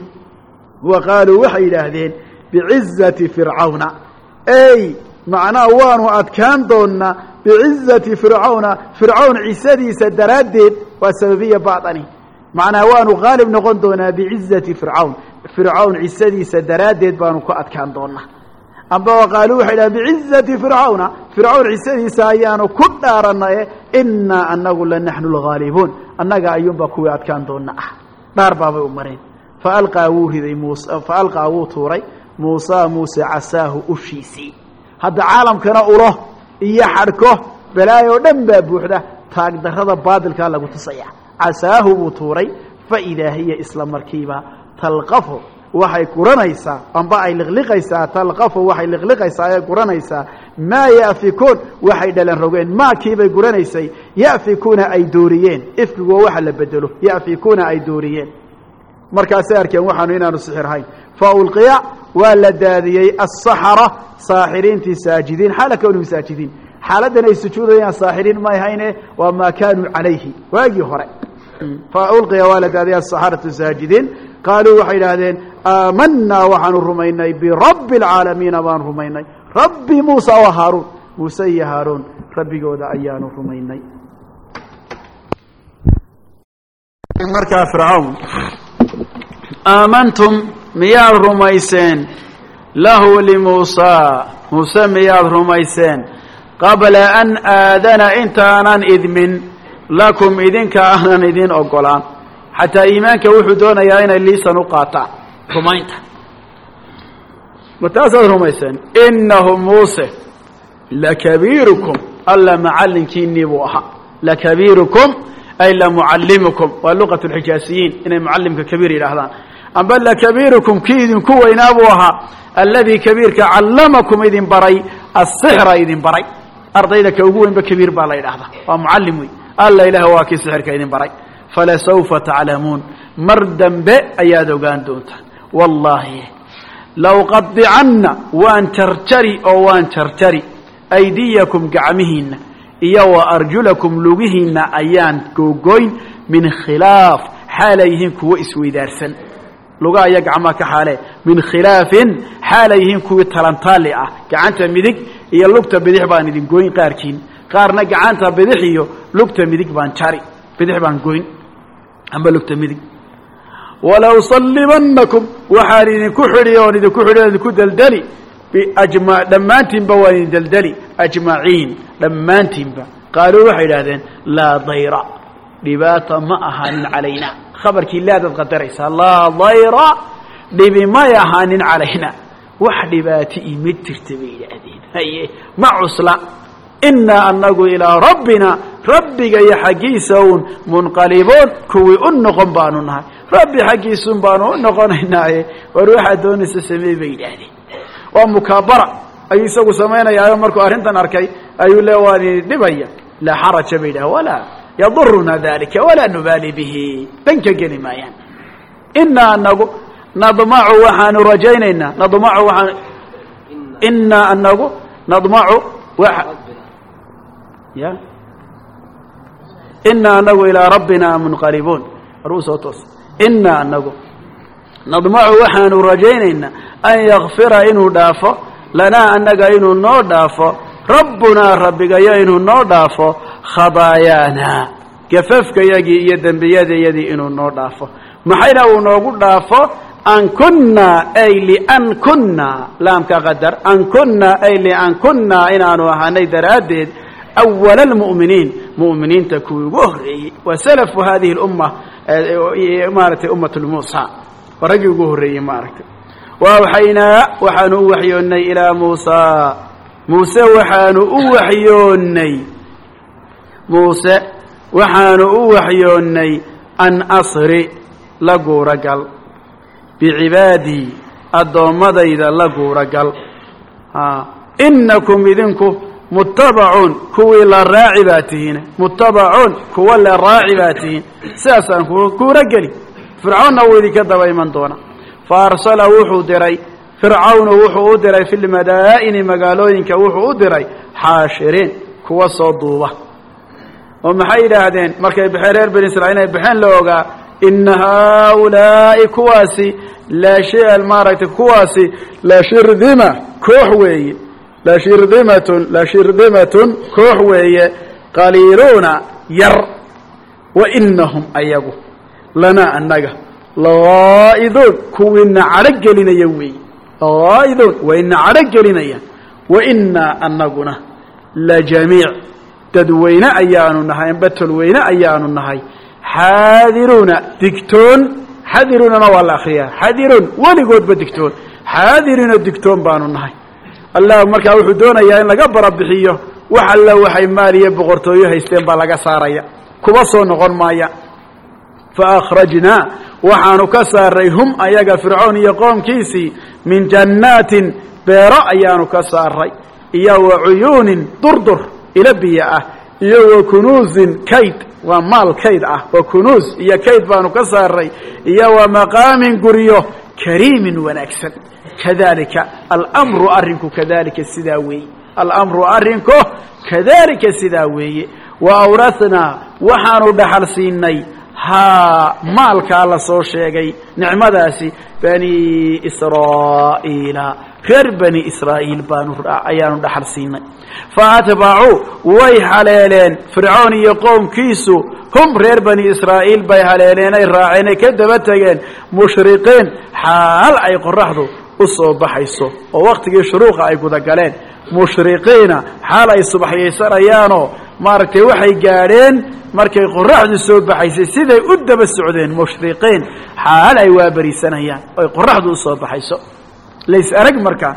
wa qaaluu waxay yidhaahdeen bicizati fircawna ey macnaha waanu adkaan doonnaa bicizati fircawna fircawn cisadiisa daraaddeed waa sababiya bacdani macnaha waanu qaalib noqon doonaa bicizati fircawn fircawn cisadiisa daraaddeed baanu ku adkaan doonaa amba waqaaluu waxay dhahan bicizati fircawna fircawn cisadiisa ayaanu ku dhaaranaye inaa anagu la naxnu lghaalibuun annaga ayuunbaa kuwii adkaan doona ah dhaar baabay u mareen faalqaa wuu riday mus faalqaa wuu tuuray muusa muuse casaahu ushiisii hadda caalamkana ulo iyo xadhko balaayoo dhan baa buuxda taagdarrada baadilkaa lagu tusaya casaahu buu tuuray faidaa hiya isla markiiba talqafo waxay guranaysaa amba ay liqliqaysaa talqafo waxay liqliqaysaa ee guranaysaa maa ya'fikuun waxay dhalan rogeen maakiibay guranaysay ya'fikuuna ay dooriyeen ifkigoo waxa la bedelo ya'fikuuna ay dooriyeen markaasay arkeen waxaanu inaanu sixirhayn fa ulqiya waa la daadiyey asaxara saaxiriintii saajidiin xaala kawnihim saajidiin xaaladdan ay sujuudayaan saaxiriin may hayne waa maa kaanuu calayhi waagii hore fa ulqiya waa la daadiyey asaxaratu saajidiin qaaluu waxay idhaahdeen aamanaa waxaanu rumaynay birabbi alcaalamiina baan rumaynay rabbi muusa wa haaruun muuse iyo haaruun rabbigooda ayaanu rumaynay markaa fircawn aamantum miyaad rumayseen lahu limuusaa muuse miyaad rumayseen qabla an aadana intaanan idmin lakum idinka aanan idin ogolaan xataa iimaanka wuxuu doonayaa inay liisan u qaataan rumaynta mataasaad rumayseen inahum muuse lakabiirukum alla macallinkiinii buu ahaa lakabiirukum ay lamucallimukum waa luqat lxijaasiyiin inay mucallimka kabiir yidhaahdaan amba lakabiirukum kii idinku weynaa buu ahaa alladii kabiirka callamakum idin baray asixra idin baray ardayda ka ugu weynba kabiir baa la yidhaahdaa waa mucallim wey alla ilaah waa kii sixirka idin baray falasawfa taclamuun mar dambe ayaad ogaan doontaan wallaahi lawqadicanna waan jarjari oo waan jarjari aydiyakum gacmihiinna iyo wa arjulakum lugihiinna ayaan googoyn min khilaaf xaalay yihiin kuwo isweydaarsan lugaha iyo gacmaha ka xaale min khilaafin xaalay yihiin kuwii talantaali ah gacanta midig iyo lugta bidix baan idin goyn qaarkiin qaarna gacanta bidix iyo lugta midig baan jari bidix baan goyn amba lugta midig walaw sallibannakum waxaan idinku xidhi oon idinku xidhi oon idinku deldeli biajma dhammaantiinba waan idin deldeli ajmaciin dhammaantiinba qaaluu waxay idhahdeen laa dayra dhibaata ma ahaanin calayna khabarkii laadaad qadaraysaa laa dayra dhibi may ahaanin calayna wax dhibaati ima jirta bay yidhaahdeen haye ma cusla inaa anagu ilaa rabbina rabbiga iyo xaggiisa uun munqaliboon kuwii u noqon baanu nahay rabbi xaggiisun baanu u noqonaynaaye war waxaad doonaysa sameey bay yidhaahdeen waa mukaabara ayuu isagu samaynayaayo markuu arrintan arkay ayuu le waan dhibaya laa xaraja bay yidhaha walaa yaduruna dalika walaa nubaali bihi danka geli maayaan inaa anagu nadmacu waxaanu rajaynaynaa nadmacu waaan inaa anagu nadmacu ya inaa anagu ilaa rabbina munqalibuun aruu soo toos inaa anagu nadmacu waxaanu rajaynaynaa an yakfira inuu dhaafo lanaa annaga inuu noo dhaafo rabbunaa rabbigayo inuu noo dhaafo khadaayaana gafafkayagii iyo dembiyadayadii inuu noo dhaafo maxayna uu noogu dhaafo an kunaa ay lian kunaa laamka qadar an kunaa ay lian kunaa inaanu ahaanay daraaddeed awala almu'miniin mu'miniinta kuwii ugu horreeyey waa salafu hadihi lumma maaragtay ummat lmuusa waa raggii ugu horreeyey maaragtay waawxaynaa waxaanu u waxyoonnay ilaa muusaa muuse waxaanu u waxyoonnay muuse waxaanu u waxyoonnay an asri la guuragal bicibaadii addoommadayda la guuragal inakum idinku muttabacuun kuwii la raaci baa tihiin muttabacuun kuwa la raaci baa tihiin sidaasaan kuura geli fircawnna wuu idinka daba iman doona faarsala wuxuu diray fircawnu wuxuu u diray fi lmadaa'ini magaalooyinka wuxuu u diray xaashiriin kuwa soo duuba oo maxay yidhaahdeen markay baxeen reer bani israiil inay baxeen la ogaa ina haaulaa'i kuwaasi laa maaragtay kuwaasi la shirdima koox weeye la shirdimatun la shirdimatun koox weeye qaliiluuna yar wa inahum ayagu lanaa annaga lagaa'iduun kuwiina cadho gelinaya weeye lagaa'iduun wayna cadho gelinayaan wa inaa annaguna la jamiic dadweyne ayaanu nahay amba tolweyne ayaanu nahay xaadiruuna digtoon xadiruunana waa la akriyaa xadiruun weligoodba digtoon xaadiruuna digtoon baanu nahay allah markaa wuxuu doonayaa in laga barabixiyo wax alla waxay maal iyo boqortooyo haysteen baa laga saaraya kuba soo noqon maaya faakhrajnaa waxaanu ka saaray hum ayaga fircoon iyo qoomkiisii min jannaatin beero ayaanu ka saaray iyo wa cuyuunin durdur ila biyo ah iyo wa kunuusin kayd waa maal kayd ah wa kunuus iyo kayd baanu ka saaray iyo wa maqaamin guryo kariimin wanaagsan kadalika alamru arrinku kadalika sidaa weeye alamru arrinku kadalika sidaa weeye wa awrathnaa waxaanu dhaxal siinay haa maalkaa la soo sheegay nicmadaasi bani israa'iila reer bani israa'iil baanu ayaanu dhaxal siinay fa atbacuu way haleeleen fircoon iyo qoomkiisu hum reer bani israa'iil bay haleeleen ay raaceen ay ka daba tegeen mushriqiin xaal ay qoraxdu u soo baxayso oo waqtigii shuruuqa ay guda galeen mushriqiina xaal ay subaxyaysanayaanoo maaragtay waxay gaadheen markay qoraxdu soo baxaysay siday u daba socdeen mushriqiin xaal ay waabarisanayaan oy qoraxdu u soo baxayso lays arag markaa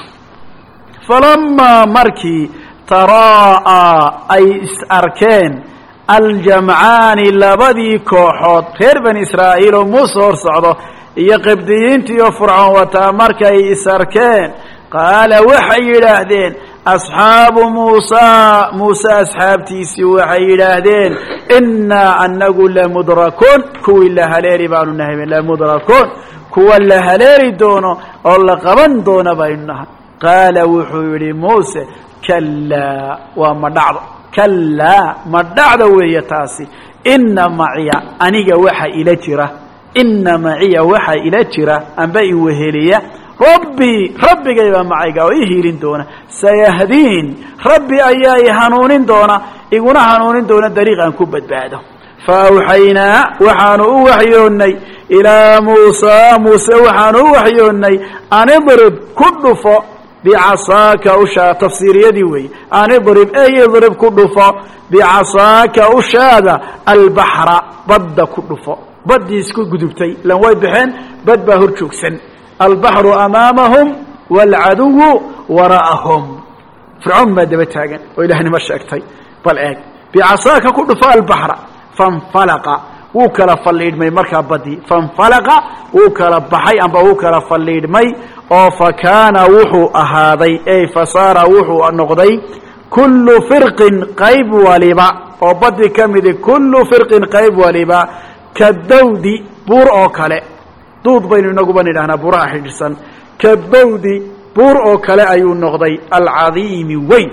falamaa markii taraa'a ay is arkeen aljamcaani labadii kooxood reer bani israa'iil oo muuse hor socdo iyo qibdiyiintii oo fircoon wataa markay is arkeen qaala waxay yidhaahdeen asxaabu muusaa muuse asxaabtiisii waxay yidhaahdeen innaa anagu lamudrakuun kuwii la haleeli baanu nahay lamudrakuun kuwa la haleeli doono oo la qaban doono baynu nahay qaala wuxuu yidhi muuse kalaa waa ma dhacdo kalaa ma dhacdo weeye taasi inna maciya aniga waxa ila jira inna maciya waxa ila jira amba iweheliya rabbii rabbigay baa macayga oo ii hiilin doona sayahdiin rabbi ayaa i hanuunin doona iguna hanuunin doona dariiqaan ku badbaado fa awxaynaa waxaanu u waxyoonnay ilaa muusaa muuse waxaanu u waxyoonnay an idrib ku dhufo bicasaaka ushaa tafsiiriyadii weeye an idrib ey idrib ku dhufo bicasaaka ushaada albaxra badda ku dhufo baddii isku gudubtay lan way baxeen bad baa hor joogsan albaxru amaamahum waalcaduwu wara'ahum fircoon baa daba taagan oo ilaahnimo sheegtay bal eeg bicasaaka ku dhufo albaxra fanfalaqa wuu kala falliidhmay markaa baddii fanfalaqa wuu kala baxay amba wuu kala falliidhmay oo fa kaana wuxuu ahaaday ey fasaara wuxuu noqday kullu firqin qayb waliba oo baddii ka midi kullu firqin qayb waliba ka dawdi buur oo kale duud baynu inaguba nidhahnaa buuraha xidhiidhsan ka dawdi buur oo kale ayuu noqday alcadiimi weyn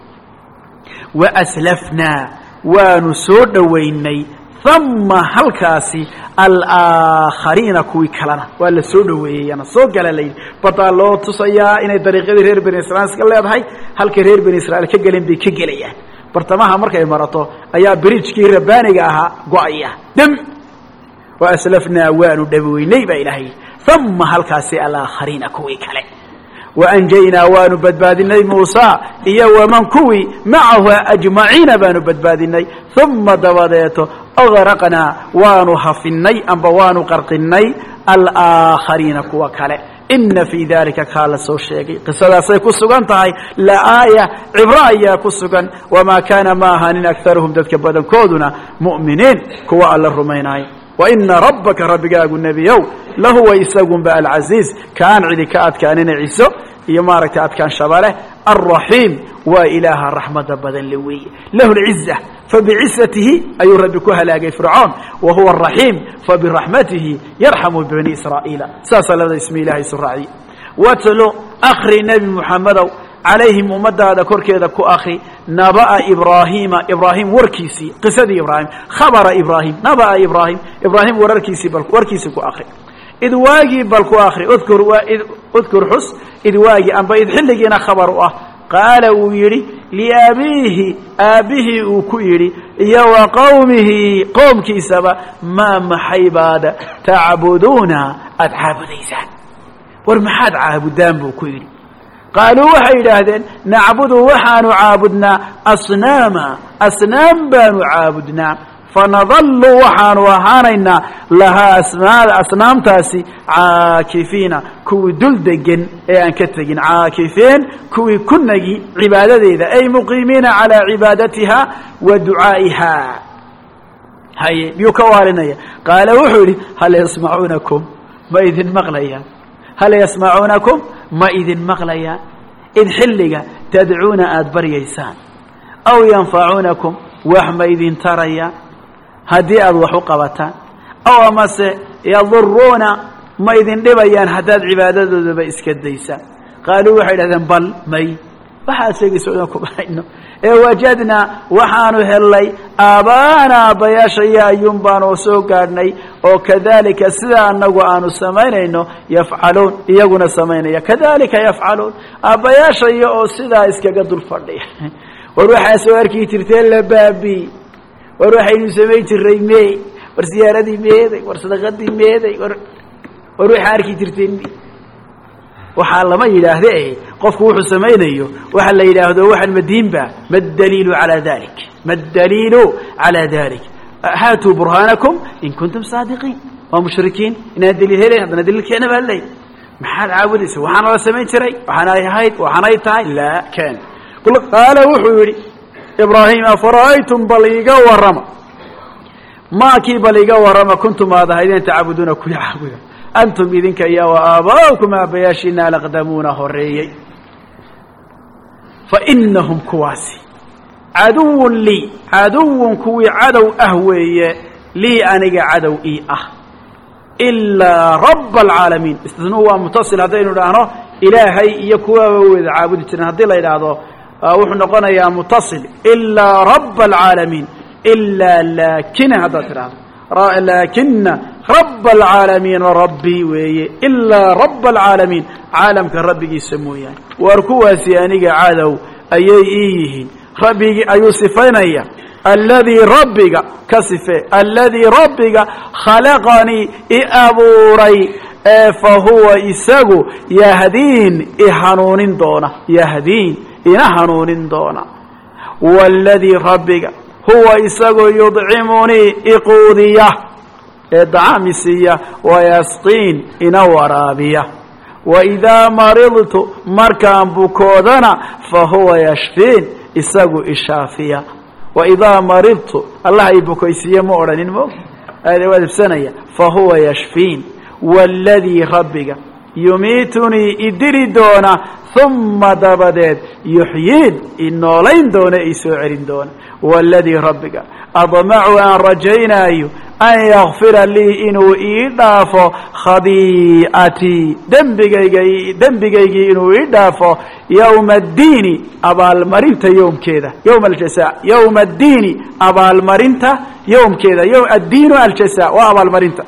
wa aslafnaa waanu soo dhowaynay hama halkaasi alaakhariina kuwii kalena waa la soo dhoweeyeyana soo gala layidhi badaa loo tusayaa inay dariiqyadii reer bani israiil iska leedahay halkay reer bani israiil ka gelen bay ka gelayaan bartamaha markay marato ayaa biriijkii rabbaaniga ahaa go-aya dam wa aslafnaa waanu dhaweynay baa ilaahay hama halkaasi alaakhariina kuwii kale waanjaynaa waanu badbaadinay muusa iyo waman kuwii macahu ajmaciina baanu badbaadinay uma dabadeeto agraqnaa waanu hafinay amba waanu qarqinay alaakhariina kuwa kale ina fii dalika kaa la soo sheegay qisadaasay ku sugan tahay laaaya cibro ayaa ku sugan wamaa kaana ma ahaanin akaruhum dadka badankooduna mu'miniin kuwa alla rumaynaayo waina rabbaka rabbigaagu nebiyow lahuwa isagunba alcaziiz kaan cidi ka adkaanina ciso iyo maaragtay adkaanshaба leh alraxiim waa ilaaha raxmada badan le weeye lahu lciza fabicizatihi ayuu rabbi ku halaagay fircoon wa huwa araxiim fabiraxmatihi yarxamu bani israa'iila saasaa labada ismi ilahay isu raaciye watlo akri nebi muxamedow calayhim ummadaada korkeeda ku akri naba'a ibraahiima ibraahim warkiisii qisadii ibraahim khabara ibraahim naba'a ibraahim ibraahim wararkiisii bal warkiisii ku akri id waagii bal ku akri udkur udkur xus id waagii amba id xilligiina khabar u ah qaala uu yidhi liabiihi aabbihii uu ku yidhi iyo wa qowmihi qoomkiisaba maa maxay baad tacbuduuna aada caabudaysaan war maxaad caabudaan buu ku yidhi qaaluu waxay yidhaahdeen nacbudu waxaanu caabudnaa asnaama asnaam baanu caabudnaa fanadallu waxaanu ahaanaynaa lahaa asmaada asnaamtaasi caakifiina kuwii dul degan ee aan ka tegin caakifiin kuwii ku nagi cibaadadeeda ay muqiimiina calaa cibaadatiha wa ducaa'iha haye miyuu ka waarinaya qaala wuxuu yidhi hal yasmacuunakum ma idin maqlayaan hal yasmacuunakum ma idin maqlayaan id xilliga tadcuuna aada baryaysaan aw yanfacuunakum wax ma idin tarayaan haddii aada wax u qabataan aw amase yaduruuna ma idin dhibayaan haddaad cibaadadoodaba iska daysaan qaaluu waxay idhahdeen bal may waxaad sheegayso kuma hayno ee wajadna waxaanu helay aabaana aabbayaasha iyo ayuun baanu soo gaadhnay oo kadalika sida anagu aanu samaynayno yafcaluun iyaguna samaynaya kadalika yafcaluun aabbayaasha iyo oo sidaa iskaga dul fadhiya war waxaa soo arki jirteen la baabi war waxaynu samayn jiray mee war siyaaradii meeday war sadaqadii meeday war war waxaa arki jirteen waxaa lama yidhaahdee qofku wuxuu samaynayo waxa la yidhaahdo waxan madiinba ma daliilu calaa dalik ma daliilu calaa dalik haatuu burhaanakum in kuntum saadiqiin waa mushrikiin inaan daliil helayn haddana daliilkeena baa leey maxaad caabudaysa waxaana la samayn jiray waxaanay ahayd waxaanay tahay laa kaan kul qaala wuxuu yidhi ibraahim afara'aytum bal iga warrama maakii bal iga warrama kuntum aad ahaydeen tacbuduuna kuya caabuda antum idinka iyo wa aabaa'ukum aabbayaashiina alaqdamuuna horeeyey fa inahum kuwaasi caduwun lii caduwun kuwii cadow ah weeye lii aniga cadow ii ah ilaa rabba alcaalamiin istisnuu waa mutasil haddaynu idhaahno ilaahay iyo kuwaaba wada caabudi jiren haddii la yidhaahdo wuxuu noqonayaa mutasil ilaa rabba alcaalamiin ilaa laakina haddaad tidhahdo laakina rab alcaalamiin rabbii weeye ilaa rab alcaalamiin caalamka rabbigiisa mooyaane war kuwaasi aniga cadow ayay ii yihiin rabbigii ayuu sifaynaya alladii rabbiga ka sife alladii rabbiga khalaqanii i abuuray ee fa huwa isagu yahdiin i hanuunin doona yahdiin ina hanuunin doona waladii rabbiga huwa isagoo yudcimunii iquudiya ee dacaami siiya wayasqiin ina waraabiya waidaa maridtu markaan bukoodana fa huwa yashfiin isagu ishaafiya waidaa maridtu allah ay bukaysiiye ma odhanin mo waadibsanaya fa huwa yashfiin waladii rabbiga yumiitunii idili doona uma dabadeed yuxyiin inoolayn doona i soo celin doona waladii rabbiga admacu aan rajaynaayo an yakfira lii inuu ii dhaafo khadii'atii dembigayga dembigaygii inuu ii dhaafo yowma addiini abaalmarinta yowmkeeda yowma aljasa yowma addiini abaalmarinta yowmkeeda y addiinu aljasa waa abaalmarinta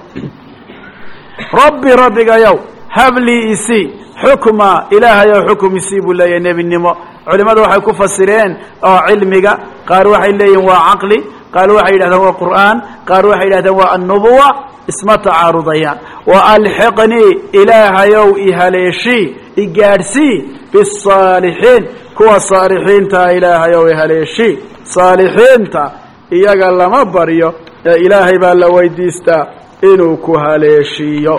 rabbi rabbigayow hablii isii xukma ilaahayow xukum isii buu leeyahay nebinimo culimadu waxay ku fasireen oo cilmiga qaar waxay leeyihin waa caqli qaar waxay yidhahdeen waa qur'aan qaar waxay yidhahdeen waa annubuwa isma tacaarudayaan wa alxiqnii ilaahayow ihaleeshii igaadhsii bisaalixiin kuwa saalixiinta ilaahayow ihaleeshii saalixiinta iyaga lama baryo ee ilaahay baa la weydiistaa inuu ku haleeshiiyo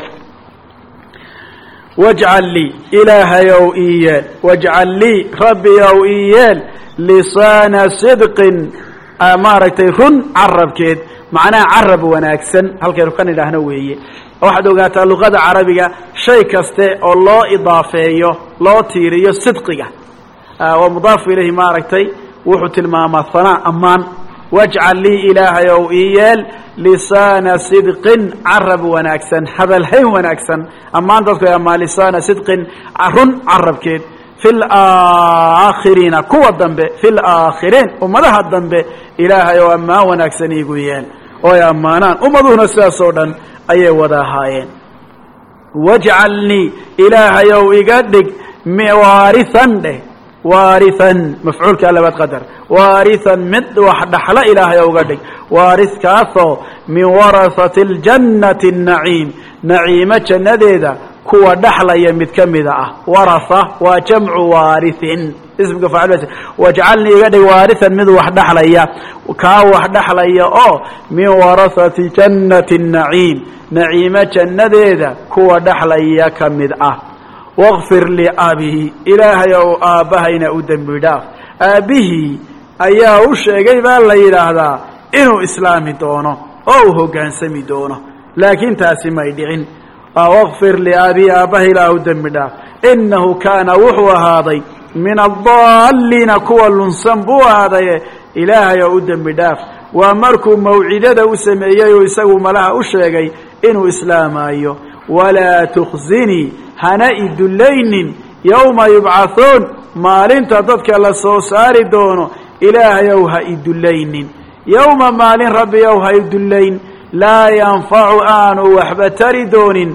wajcal lii ilaahayow ii yeel wajcal lii rabbiyow ii yeel lisaana sidqin maaragtay run carabkeed macnaha carab wanaagsan halkaynu kan idhaahno weeye waxaad ogaataa luqada carabiga shay kaste oo loo idaafeeyo loo tiiriyo sidqiga waa mudaafu ilayhi maaragtay wuxuu tilmaamaa hanaa ammaan wajcal lii ilaahayow ii yeel lisaana sidqin carab wanaagsan hadalhayn wanaagsan ammaan dadku amaa lisaana sidqin run carabkeed fi laakhiriina kuwa dambe fi laakhiriin ummadaha dambe ilaahay oo ammaan wanaagsan iigu yeel oo ay ammaanaan ummaduhuna sidaas oo dhan ayay wada ahaayeen wajcalnii ilaahayow iga dhig waarihan dheh waarihan mafcuulka labaad qadar waarihan mid wax dhaxla ilaahayow uga dhig waarihkaasoo min warahati ljannati الnaciim naciimo jannadeeda kuwa dhaxlaya mid ka mida ah waraha waa jamcu waarihin ismka faacil wajcalnii iga dhig waarihan mid wax dhaxlaya kaa wax dhaxlaya oo min warahati jannati الnaciim naciimo jannadeeda kuwa dhaxlaya ka mid ah waqfir liabii ilaahayow aabbahayna u dembi dhaaf aabbihii ayaa u sheegay baa la yidhaahdaa inuu islaami doono oo uu hoggaansami doono laakiin taasi may dhicin waqfir liabii aabbaha ilaah u dembi dhaaf inahu kaana wuxuu ahaaday min adaalliina kuwa lunsan buu ahaaday ilaahayow u dembi dhaaf waa markuu mawcidada u sameeyey oo isagu malaha u sheegay inuu islaamaayo walaa tukhzinii hana idullaynin yowma yubcathuun maalinta dadka la soo saari doono ilaahayow ha idullaynin yowma maalin rabbiyow ha idullayn laa yanfacu aanu waxba tari doonin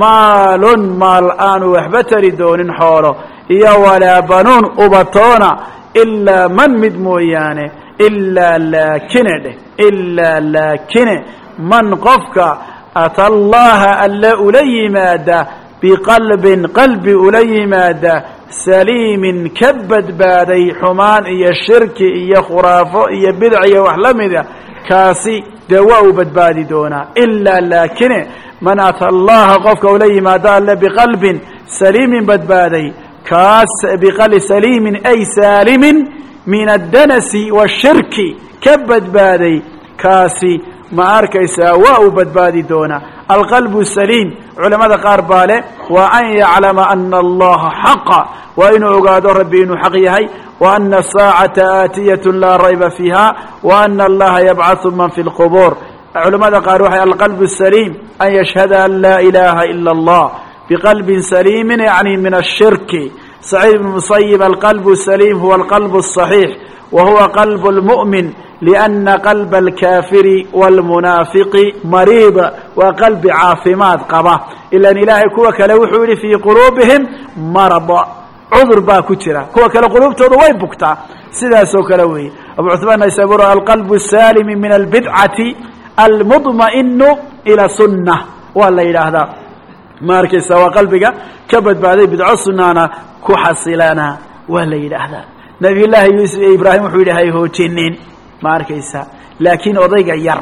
maalun maal aanu waxba tari doonin xoolo iyo walaa banuun ubatoona ilaa man mid mooyaane ilaa laakine dheh ilaa laakine man qofka ata allaha alla ula yimaada biqalbin qalbi ula yimaada saliimin ka badbaaday xumaan iyo shirki iyo khuraafo iyo bidc iyo wax la mida kaasi dee waa uu badbaadi doonaa ilaa laakine man ata allaha qofka ula yimaada alle biqalbin saliimin badbaaday kaas biqalbi saliimin ay saalimin min addanasi washirki ka badbaaday kaasi ma arkaysaa waa uu badbaadi doonaa alqalbu saliim culamada qaar baa leh waa an yaclama ana allaha xaqa waa inuu ogaado rabbi inuu xaq yahay wa ana asaacata aatiyat laa rayba fiiha wa ana allaha yabcathu man fi lqubuur culamada qaar waxay alqalbu saliim an yashhada an laa ilaha ila allah biqalbin saliimin yani min ashirki saciid ibn musayib alqalbu saliim huwa alqalbu asaxiix wa huwa qalbu lmu'min lianna qalba alkaafiri waalmunaafiqi mariida waa qalbi caafimaad qaba ilan ilaahay kuwa kale wuxuu yidhi fii quluubihim marada cudur baa ku jira kuwa kale quluubtooda way bugtaa sidaasoo kale weeye abu cuثmaan naysabur alqalbu saalimi min albidcati almudma'inu ila sunna waa la yidhaahdaa ma arkaysa waa qalbiga ka badbaaday bidco sunnaana ku xasilana waa la yidhaahdaa nabiy llaahi yuusuf iyo ibraahim wuxuu yidhi hay hoojinin ma arkaysa laakiin odayga yar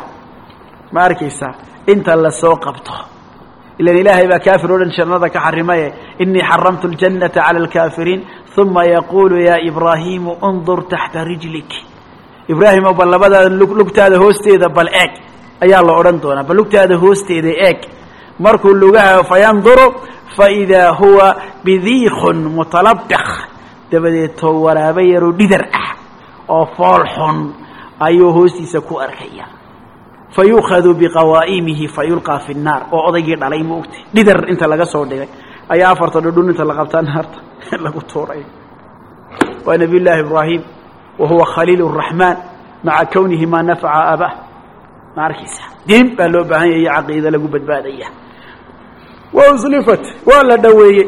ma arkaysa inta lasoo qabto ilan ilaahay baa kaafir o dhan jannada ka xarimaye inii xaramtu اljannata cala alkaafiriin uma yaqulu ya ibraahimu undur taxta rijlik ibraahimo bal labadaada lugtaada hoosteeda bal eeg ayaa la odhan doonaa bal lugtaada hoosteeda eeg markuu lugaha fayanduru faidaa huwa bidiikun mutalabdaq dabadeetoo waraaba yaroo dhidar ah oo fool xun ayuu hoostiisa ku arkaya fayukhadu biqawaa'imihi fayulqaa fi nnaar oo odaygii dhalay ma ogtay dhidar inta laga soo dhigay ayaa afarta dhudhun inta la qabtaa naarta lagu tuuray waa nabiy llaahi ibraahim wa huwa khaliil الraxmaan maca kownihi maa nafaca abah ma arkaysa diin baa loo baahan yahay caqiida lagu badbaadaya wa uslifat waa la dhoweeyey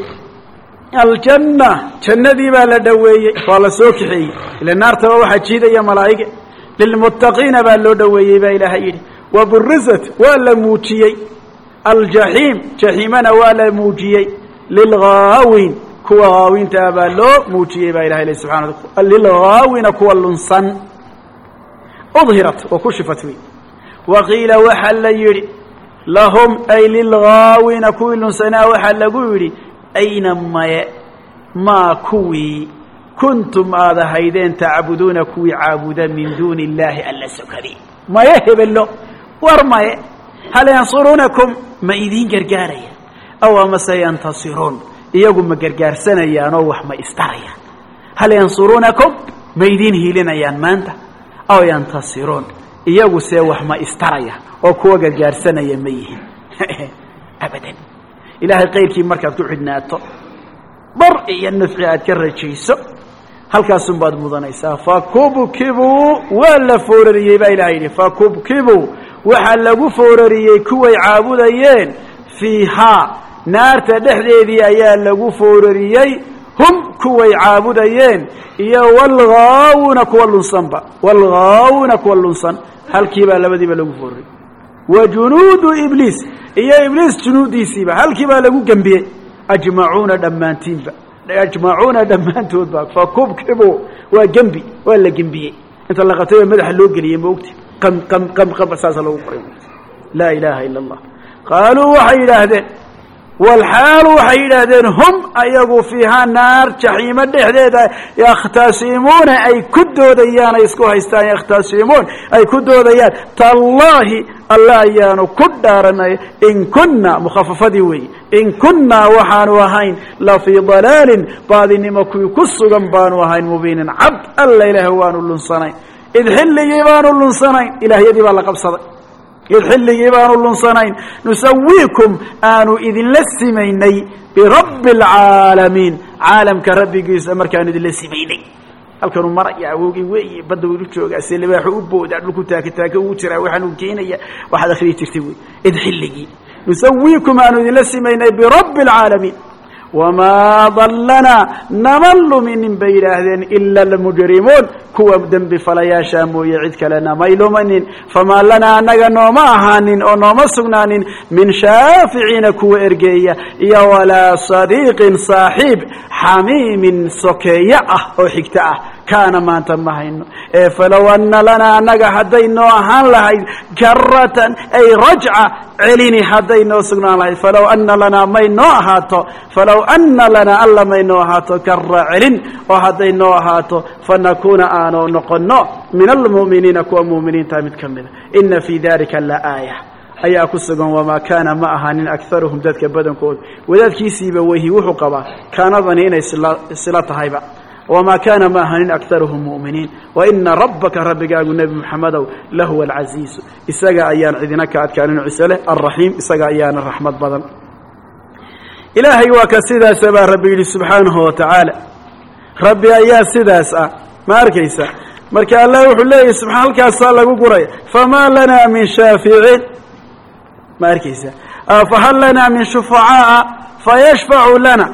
aljanna jannadii baa la dhoweeyey waa la soo kaxeeyey ila naartaba waxaa jiidaya malaa'ige lilmuttaqiina baa loo dhoweeyey baa ilaahay yidhi wa burizat waa la muujiyey aljaxiim jaxiimana waa la muujiyey lilghaawiin kuwa haawintaa baa loo muujiyey baa ilahay leh subxana wa lilghaawina kuwa lunsan udhirat wa kushifat wey wa qiila waxaa la yidhi lahum ay lilghaawina kuwii lunsanaa waxaa lagu yidhi ayna maye maa kuwii kuntum aad ahaydeen tacbuduuna kuwii caabuda min duuni illaahi alla sokadi maye hebello war maye hal yansuruunakum ma idiin gargaaraya aw amase yantasiruun iyagu ma gargaarsanayaanoo wax ma istarayaan hal yansuruunakum ma idiin hiilinayaan maanta aw yantasiruun iyagu see wax ma istarayaan oo kuwa gargaarsanaya ma yihiin abadan ilaahay qayrkii markaad ku xidhnaato bar iyo nafci aad ka rajayso halkaasun baad mudanaysaa fakubkibuu waa la foorariyey baa ilahay yidhi fakubkibuu waxaa lagu foorariyey kuway caabudayeen fiihaa naarta dhexdeedii ayaa lagu foorariyey hum kuway caabudayeen iyo walghaawuna kuwa lunsanba walghaawuna kuwa lunsan halkii baa labadiiba lagu foorariyey wa junuudu ibliis iyo ibliis junuudiisiiba halkii baa lagu gembiyey ajmacuuna dhammaantiinba ajmacuuna dhammaantoodba fakubkibu waa gembi waa la gembiyey inta la qabtay madaxa loo geliyey ma ogti qam qam qam qam saasa lagu qoray laa ilaaha ila allah qaaluu waxay yidhaahdeen walxaalu waxay yidhaahdeen hum ayagu fiihaa naar jaxiimo dhexdeeda yakhtasimuuna ay ku doodayaan ay isku haystaan yakhtasimuun ay ku doodayaan tallaahi alla ayaanu ku dhaaranay in kunna mukhafafadii weeye in kunnaa waxaanu ahayn la fii dalaalin baadinimo kuwii ku sugan baanu ahayn mubiinin cabd alla ilaah waanu lunsanayn id xilligii baanu lunsanayn ilaahyadii baa la qabsaday id xilligii baanu lunsanayn nusawiikum aanu idinla simaynay birabbi alcaalamiin caalamka rabbigiisa markaanu idinla simaynay halkanuu maraya awowgii weeye badda waynu joogaa see libaaxu u boodaa dhulku taakataaka ugu jiraa waxaanuu keenaya waxaad akhriyi jirtay wey id xilligii nusawiikum aanu idinla simaynay birabbi alcaalamiin wamaa dallanaa nama luminin bay yidhaahdeen ila almujrimuun kuwa dembi falayaashaa mooye cid kalena may lumanin famaa lanaa annaga nooma ahaanin oo nooma sugnaanin min shaaficiina kuwa ergeeya iyo walaa sadiiqin saaxiib xamiimin sokeeyo ah oo xigto ah kaana maanta ma hayno ee falow anna lanaa annaga hadday noo ahaan lahayd karatan ay rajca celini hadday noo sugnaan lahayd falow anna lanaa may noo ahaato falow anna lanaa alla may noo ahaato kara celin oo hadday noo ahaato fanakuuna aanu noqonno min almu'miniina kuwa mu'miniinta mid ka mida ina fii dalika la aaya ayaa ku sugan wamaa kaana ma ahaanin akaruhum dadka badankooda wadaadkiisiiba weyhi wuxuu qabaa kaanadani inay sila tahayba wamaa kaana ma ahaanin akaruhum mu'miniin waina rabbaka rabbigaagu nebi moxamedow lahuwa alcasiizu isaga ayaan cidina ka adkaanin ciise leh alraxiim isaga ayaana raxmad badan ilaahay waa ka sidaasa baa rabbi yidhi subxaanahu watacaala rabbi ayaa sidaas ah ma arkaysa marka allah wuxuu leeyahy subaa halkaasaa lagu guraya famaa lanaa min shaaficiin ma arkaysa fahal lanaa min shufacaa'a fayashfacu lana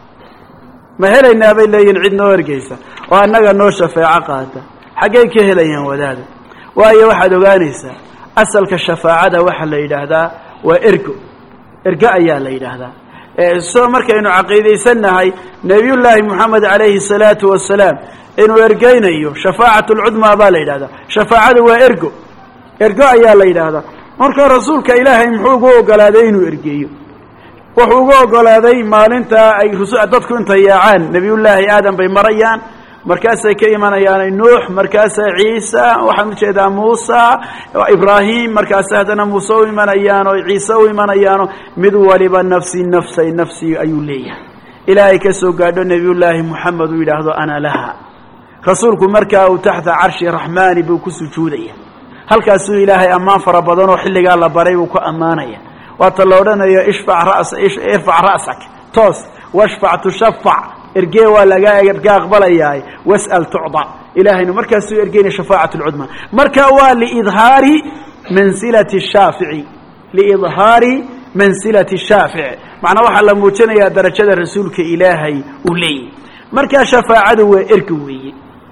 ma helaynaa bay leeyihin cid noo ergeysa oo annaga noo shafeeco qaata xaggay ka helayaan wadaada waayo waxaad ogaanaysaa asalka shafaacada waxaa la yidhaahdaa waa ergo ergo ayaa la yidhaahdaa soo markaynu caqiidaysannahay nebiyullaahi moxamed calayhi salaatu wasalaam inuu ergeynayo shafaacat lcudmaa baa la yidhahdaa shafaacadu waa ergo ergo ayaa la yidhaahdaa marka rasuulka ilaahay muxuu ugu ogolaaday inuu ergeeyo wuxuu ugu ogolaaday maalintaa ay dadku intay yaacaan nebiyullaahi aadam bay marayaan markaasay ka imanayaan nuux markaasa ciisa waxaan ujeedaa muusa ibraahim markaasa haddana muuse u imanayaan oo ciise u imanayaano mid waliba nafsi nafsay nafsi ayuu leeyahay ilaahay ka soo gaadho nebiyullaahi moxamed uu yidhaahdo ana laha rasuulku markaa uu taxta carshi raxmaani buu ku sujuudaya halkaasuu ilaahay ammaan fara badan oo xilligaa la baray buu ku ammaanaya waata la odhanayo ishfac ras irfac ra'sak toos washfac tushafac ergee waa laga erga aqbalayaay was'al tucda ilaahaynu markaasuu ergeynaya shafaacat lcudmaa marka waa liidhaari mansilati shaafici liidhaari mansilati shaafici macnaa waxaa la muujinayaa darajada rasuulka ilaahay uu leeyahy markaa shafaacadu waa erga weeye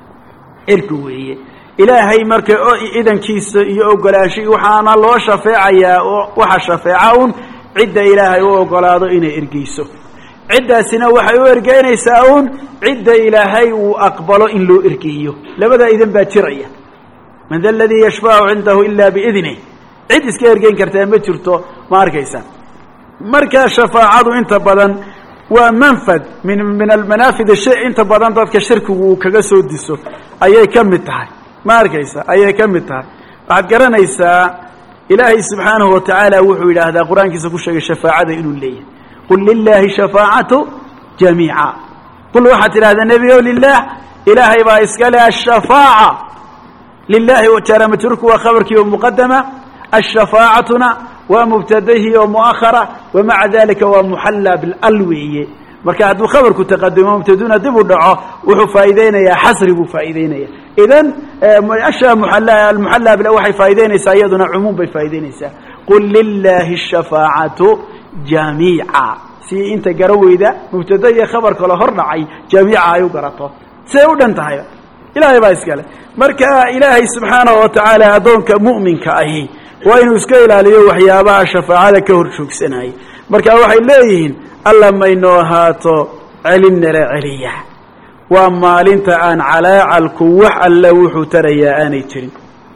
erga weeye ilaahay marka idankiisa iyo ogolaansho waxaana loo shafeecayaa oo waxa shafeeca un cidda ilaahay u ogolaado inay ergeyso ciddaasina waxay u ergeynaysaa un cidda ilaahay uu aqbalo in loo ergeeyo labada idan baa jiraya man da aladii yashfacu cindahu ila biidnih cid iska ergeyn kartaa ma jirto ma arkaysa marka shafaacadu inta badan waa manfad min min almanaafid shay inta badan dadka shirkigu uu kaga soo diso ayay ka mid tahay ma arkaysa ayay ka mid tahay waxaad garanaysaa ilaahay subxaanahu watacaala wuxuu yidhaahdaa qur-aankiisa ku sheegay shafaacada inuu leeyahay qul lilaahi shafaacatu jamiica qul waxaad tidhahdaa nebiyo lilah ilaahay baa iska leh ashafaaca lilahi jaara majruurku waa khabarkii oo muqadama ashafaacatuna waa mubtadahii oo muahara wamaca dalika waa muxallaa bilal weeye marka hadduu khabarku taqadumo mubtaduna dib u dhaco wuxuu faa'iideynayaa xasri buu faa'iideynaya idan asha almuxallaa bil waxay faa'iideynaysaa iyaduna cumuum bay faa'iideynaysaa qul lilaahi ashafaacatu jamiica si inta garaweyda mubtada iyo khabar kale hor dhacay jamiica ay u garato see u dhan tahay ilaahay baa iskale marka ilaahay subxaanahu watacaala addoonka mu'minka ahi waa inuu iska ilaaliyo waxyaabaha shafaacada ka hor joogsanayay marka waxay leeyihiin alla maynoo ahaato celinala celiya waa maalinta aan calaacalku wax alla wuxuu tarayaa aanay jirin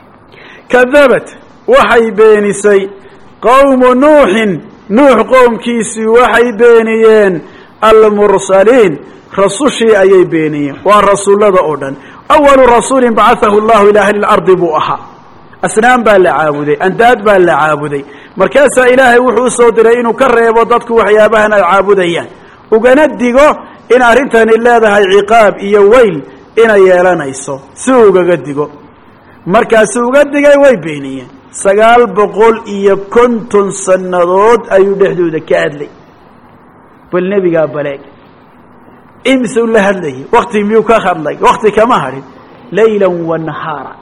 kadabat waxay beenisay qowmu nuuxin nuux qowmkiisii waxay beeniyeen almursaliin rasushii ayay beeniyeen waa rasuullada oo dhan awalu rasuulin bacaahu allahu ilaa ahli lardi buu ahaa asnaam baa la caabuday andaad baa la caabuday markaasaa ilaahay wuxuu u soo diray inuu ka reebo dadku waxyaabahan ay caabudayaan ugana digo in arrintani leedahay ciqaab iyo weyl inay yeelanayso si uu ugaga digo markaasuu uga digay way beeniyeen sagaal boqol iyo konton sannadood ayuu dhexdooda ka hadlay bal nebigaa baleeg imsu la hadlayay waqti miyuu ka hadlay waqti kama harin laylan wa nahaara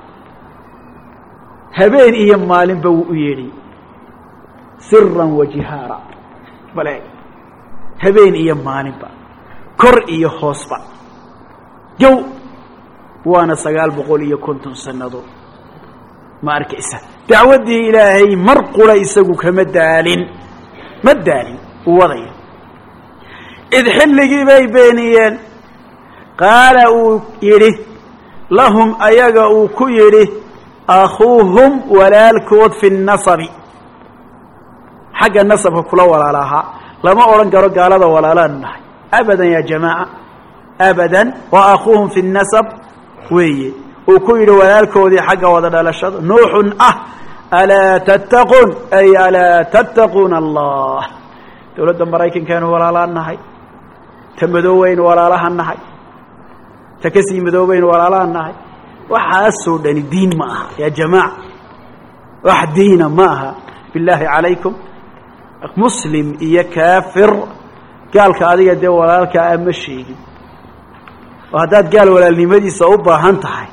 habeen iyo maalinba wuu u yeedhay sirran wa jihaara bale habeen iyo maalinba kor iyo hoosba jow waana sagaal boqol iyo konton sanado ma arkaysa dacwadii ilaahay mar qura isagu kama daalin ma daalin wadaya id xilligii bay beeniyeen qaala uu yidhi lahum ayaga uu ku yidhi akhuuhum walaalkood fi nasabi xagga nasabka kula walaalahaa lama odhan karo gaalada walaalaan nahay abadan ya jamaaca abadan wa akhuuhum fi nasab weeye uu ku yidhi walaalkoodii xagga wada dhalashada nuuxun ah alaa tattaquun ay alaa tattaquuna allah dowladda maraykankaanu walaalaan nahay ta madoobaynu walaalahan nahay ta kasii madoobaynu walaalahan nahay waxaasoo dhani diin ma aha ya jamaaca wax diina ma aha bilaahi calaykum muslim iyo kaafir gaalka adiga dee walaalkaa a ma sheegin oo haddaad gaal walaalnimadiisa u baahan tahay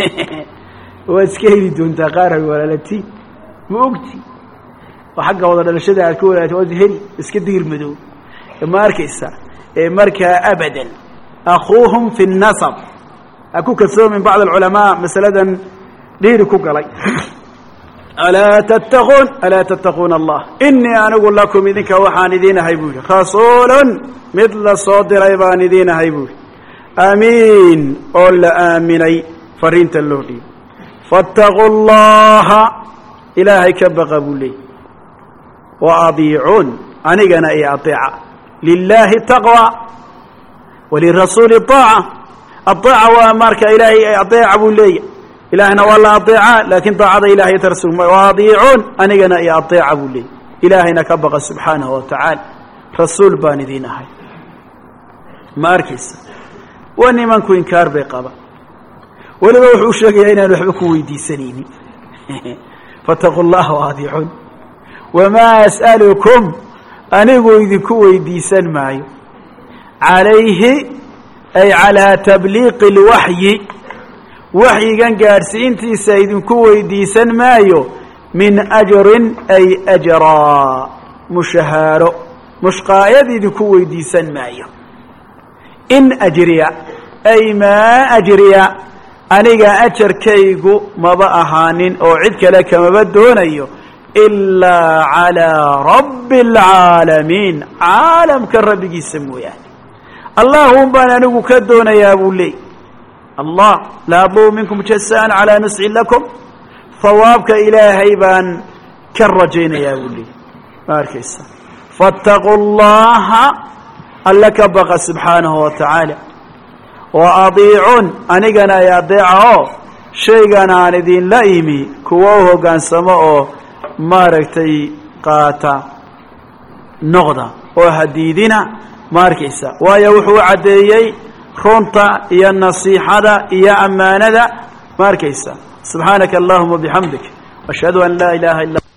waad iska heli doontaa qaar ay walaalatiin ma ogti oo xagga wada dhalashada aad ka walaalata waad heli iska digir madow ma arkaysa ee markaa abadan akhuuhum fi nasab ha ku kadsoomin bacd alculamaa masaladan dhiiri ku galay alaa tattaquun alaa tattaquuna allah inii anigu lakum idinka waxaan idiin ahay buu yihi rasuulun mid la soo diray baan idiin ahay buu yihi amiin oo la aaminay fariinta loo dhiibay faاtaquu اllaha ilaahay ka baqa buu leeyay wa adiicuun anigana i aطeeca lilaahi taqwى walirasuuli طaaca aطeeca waa marka ilaahay aطeeca buu leeya ilaahna waa la aطeecaa laakin daacada ilahay tarsul wa adiicuun anigana i aطeeca buu leeyay ilaahayna ka baqa subxaanahu wa tacaala rasuul baan idiin ahay ma arkaysa waa nimanku inkaar bay qaba weliba wuxuu sheegayaa inaan waxba ku weydiisanaynin fattaquu اllaha waadiicuun wamaa as'alukum anigu idinku weydiisan maayo calayhi ay calaa tabliiqi اlwaxyi waxyigan gaadhsiintiisa idinku weydiisan maayo min ajrin ay ajraa mushahaaro mushqaayad idinku weydiisan maayo in ajriya ay maa ajriya aniga ajarkaygu maba ahaanin oo cid kale kamaba doonayo ilaa calaa rabbi alcaalamiin caalamka rabbigiisa mooyaane allahum baan anigu ka doonayaa buu leey allah laa adlubu minkum jasaan calaa nuscin lakum hawaabka ilaahay baan ka rajaynayaa buu leey ma arkaysa faاtaquu اllaha alla ka baqa subxaanahu wa tacaala wa adiicuun anigana ay adeeca oo shaygan aan idinla imi kuwa u hoggaansamo oo maaragtay qaata noqda oo hadiidina ma arkaysa waayo wuxuu caddeeyey runta iyo nasiixada iyo ammaanada ma arkaysa subxaanaka allahuma bixamdik ashhadu an laa ilaaha illa